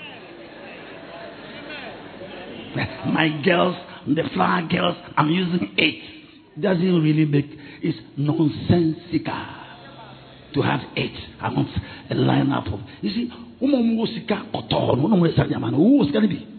S2: My girls, the flower girls, I'm using eight. Doesn't really make. It's nonsensical to have eight. I want a lineup of. You see, who was going to be?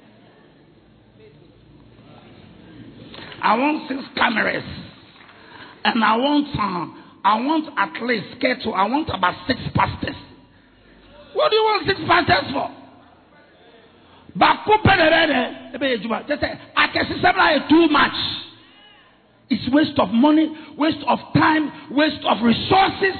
S2: I want six cameras, and I want um, I want at least schedule. I want about six pastors. What do you want six pastors for? But just say I can see something too much. It's waste of money, waste of time, waste of resources.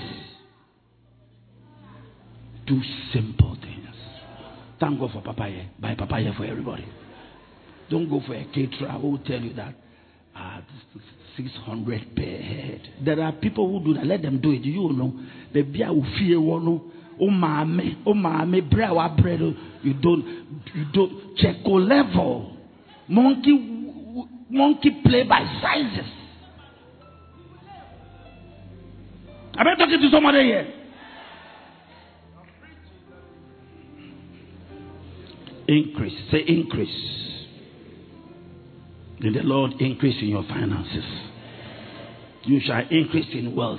S2: Do simple things. Thank God for papaya. Buy papaya for everybody. Don't go for a caterer who will tell you that. Ah, six hundred per head. There are people who do that. Let them do it. You know, the beer will fear one. Oh mame, oh mame, bread, bread. You don't, you don't check a level. Monkey, monkey play by sizes. Am I talking to somebody here? Increase. Say increase. May the Lord increase in your finances. You shall increase in wealth.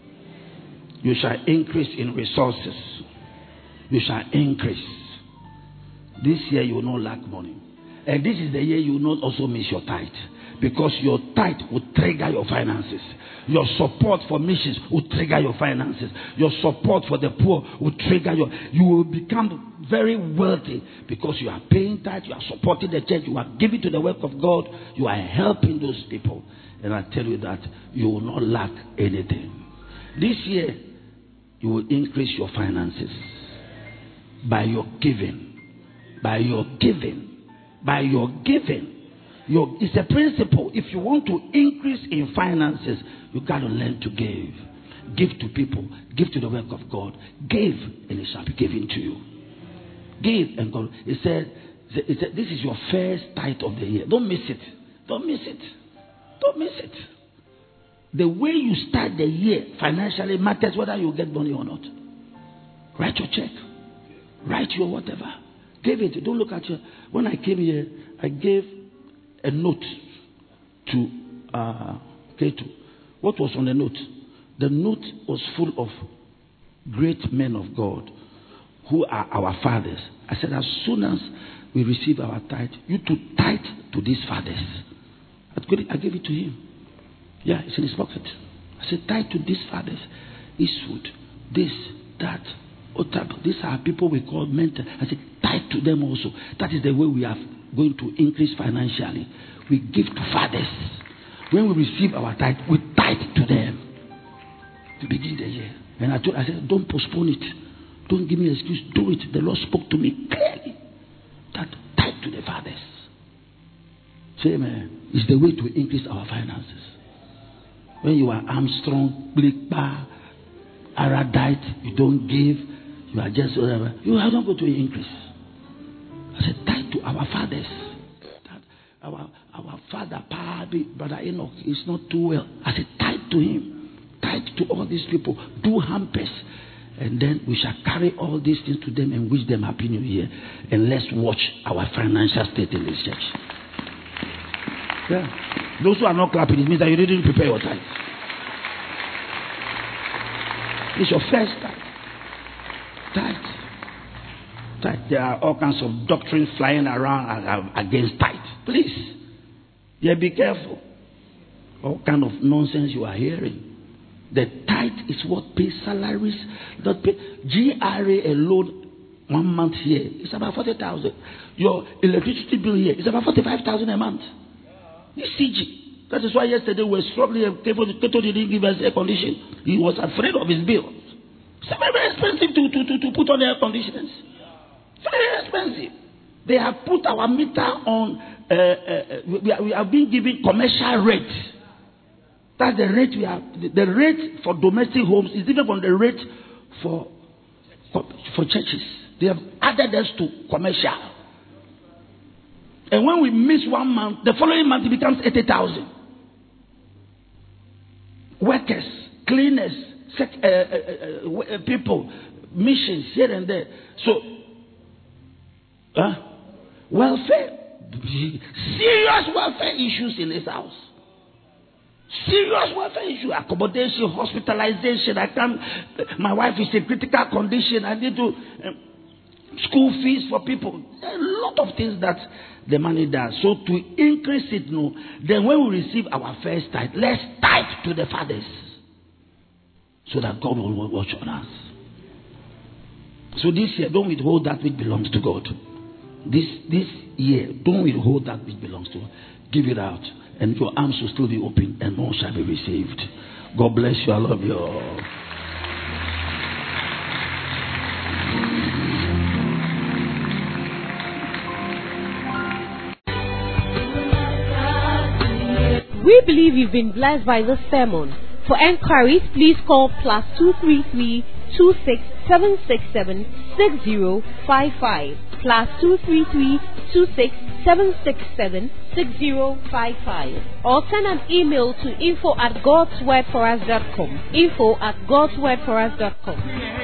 S2: You shall increase in resources. You shall increase. This year you will not lack money. And this is the year you will not also miss your tithe. Because your tithe will trigger your finances. Your support for missions will trigger your finances. Your support for the poor will trigger your... You will become very wealthy because you are paying tithe, you are supporting the church, you are giving to the work of God, you are helping those people. And I tell you that you will not lack anything. This year, you will increase your finances by your giving. By your giving. By your giving. Your, it's a principle. If you want to increase in finances, you got to learn to give. Give to people. Give to the work of God. Give, and it shall be given to you. Give, and God. It said, it said, this is your first tithe of the year. Don't miss it. Don't miss it. Don't miss it. The way you start the year financially matters whether you get money or not. Write your check. Write your whatever. Give it. Don't look at your... When I came here, I gave a note to uh, Ketu. What was on the note? The note was full of great men of God who are our fathers. I said, as soon as we receive our tithe, you to tithe to these fathers. I gave it to him. Yeah, it's in his pocket. I said, tithe to these fathers. Eastwood, this, that, Otab. These are people we call mentors. I said, tithe to them also. That is the way we are going to increase financially. We give to fathers. When we receive our tithe, we tithe to them to begin the year. And I told, I said, don't postpone it. Don't give me an excuse. Do it. The Lord spoke to me clearly that tithe to the fathers. Say amen. It's the way to increase our finances. When you are Armstrong, Blickbar, Aradite, you don't give, you are just whatever. You are not going to increase. I said, tithe to our fathers. That our our father, Brother Enoch, is not too well. I said, tithe to him. Tithe to all these people. Do hampers. And then we shall carry all these things to them and wish them Happy New Year. And let's watch our financial state in this church. Yeah. Those who are not clapping, it means that you didn't prepare your tithe. It's your first tithe. Tithe. Tithe. There are all kinds of doctrines flying around against tithe. Please. Yeah, be careful. All kind of nonsense you are hearing. The tithe is what pays salaries. Not pay. G R A alone, one month here, it's about forty thousand. Your electricity bill here is about forty-five thousand a month. It's C G. That is why yesterday we were struggling. Keto didn't give us air conditioning. He was afraid of his bill. It's very, very expensive to, to, to, to put on air conditioners. Very expensive. They have put our meter on uh, uh, we, are, we are being given commercial rate. That's the rate we have. The, the rate for domestic homes is different from the rate for, for, for churches. They have added us to commercial. And when we miss one month, the following month it becomes eighty thousand. Workers, cleaners, sec, uh, uh, uh, people, missions here and there. So, huh? welfare, serious welfare issues in this house. Serious welfare issue, accommodation, hospitalization. I can't. My wife is in critical condition. I need to uh, school fees for people. There are a lot of things that the money does. So to increase it, no. Then when we receive our first tithe, let's tithe to the fathers, so that God will watch on us. So this year, don't withhold that which belongs to God. This this year, don't withhold that which belongs to God. Give it out. And your arms will still be open, and more shall be received. God bless you. I love you all.
S1: We believe you've been blessed by this sermon. For enquiries, please call plus two three three two six seven six seven six zero five five. Plus two three three two six seven six seven six zero five five. Or send an email to info at godswordforus dot com. Info at godswordforus dot com.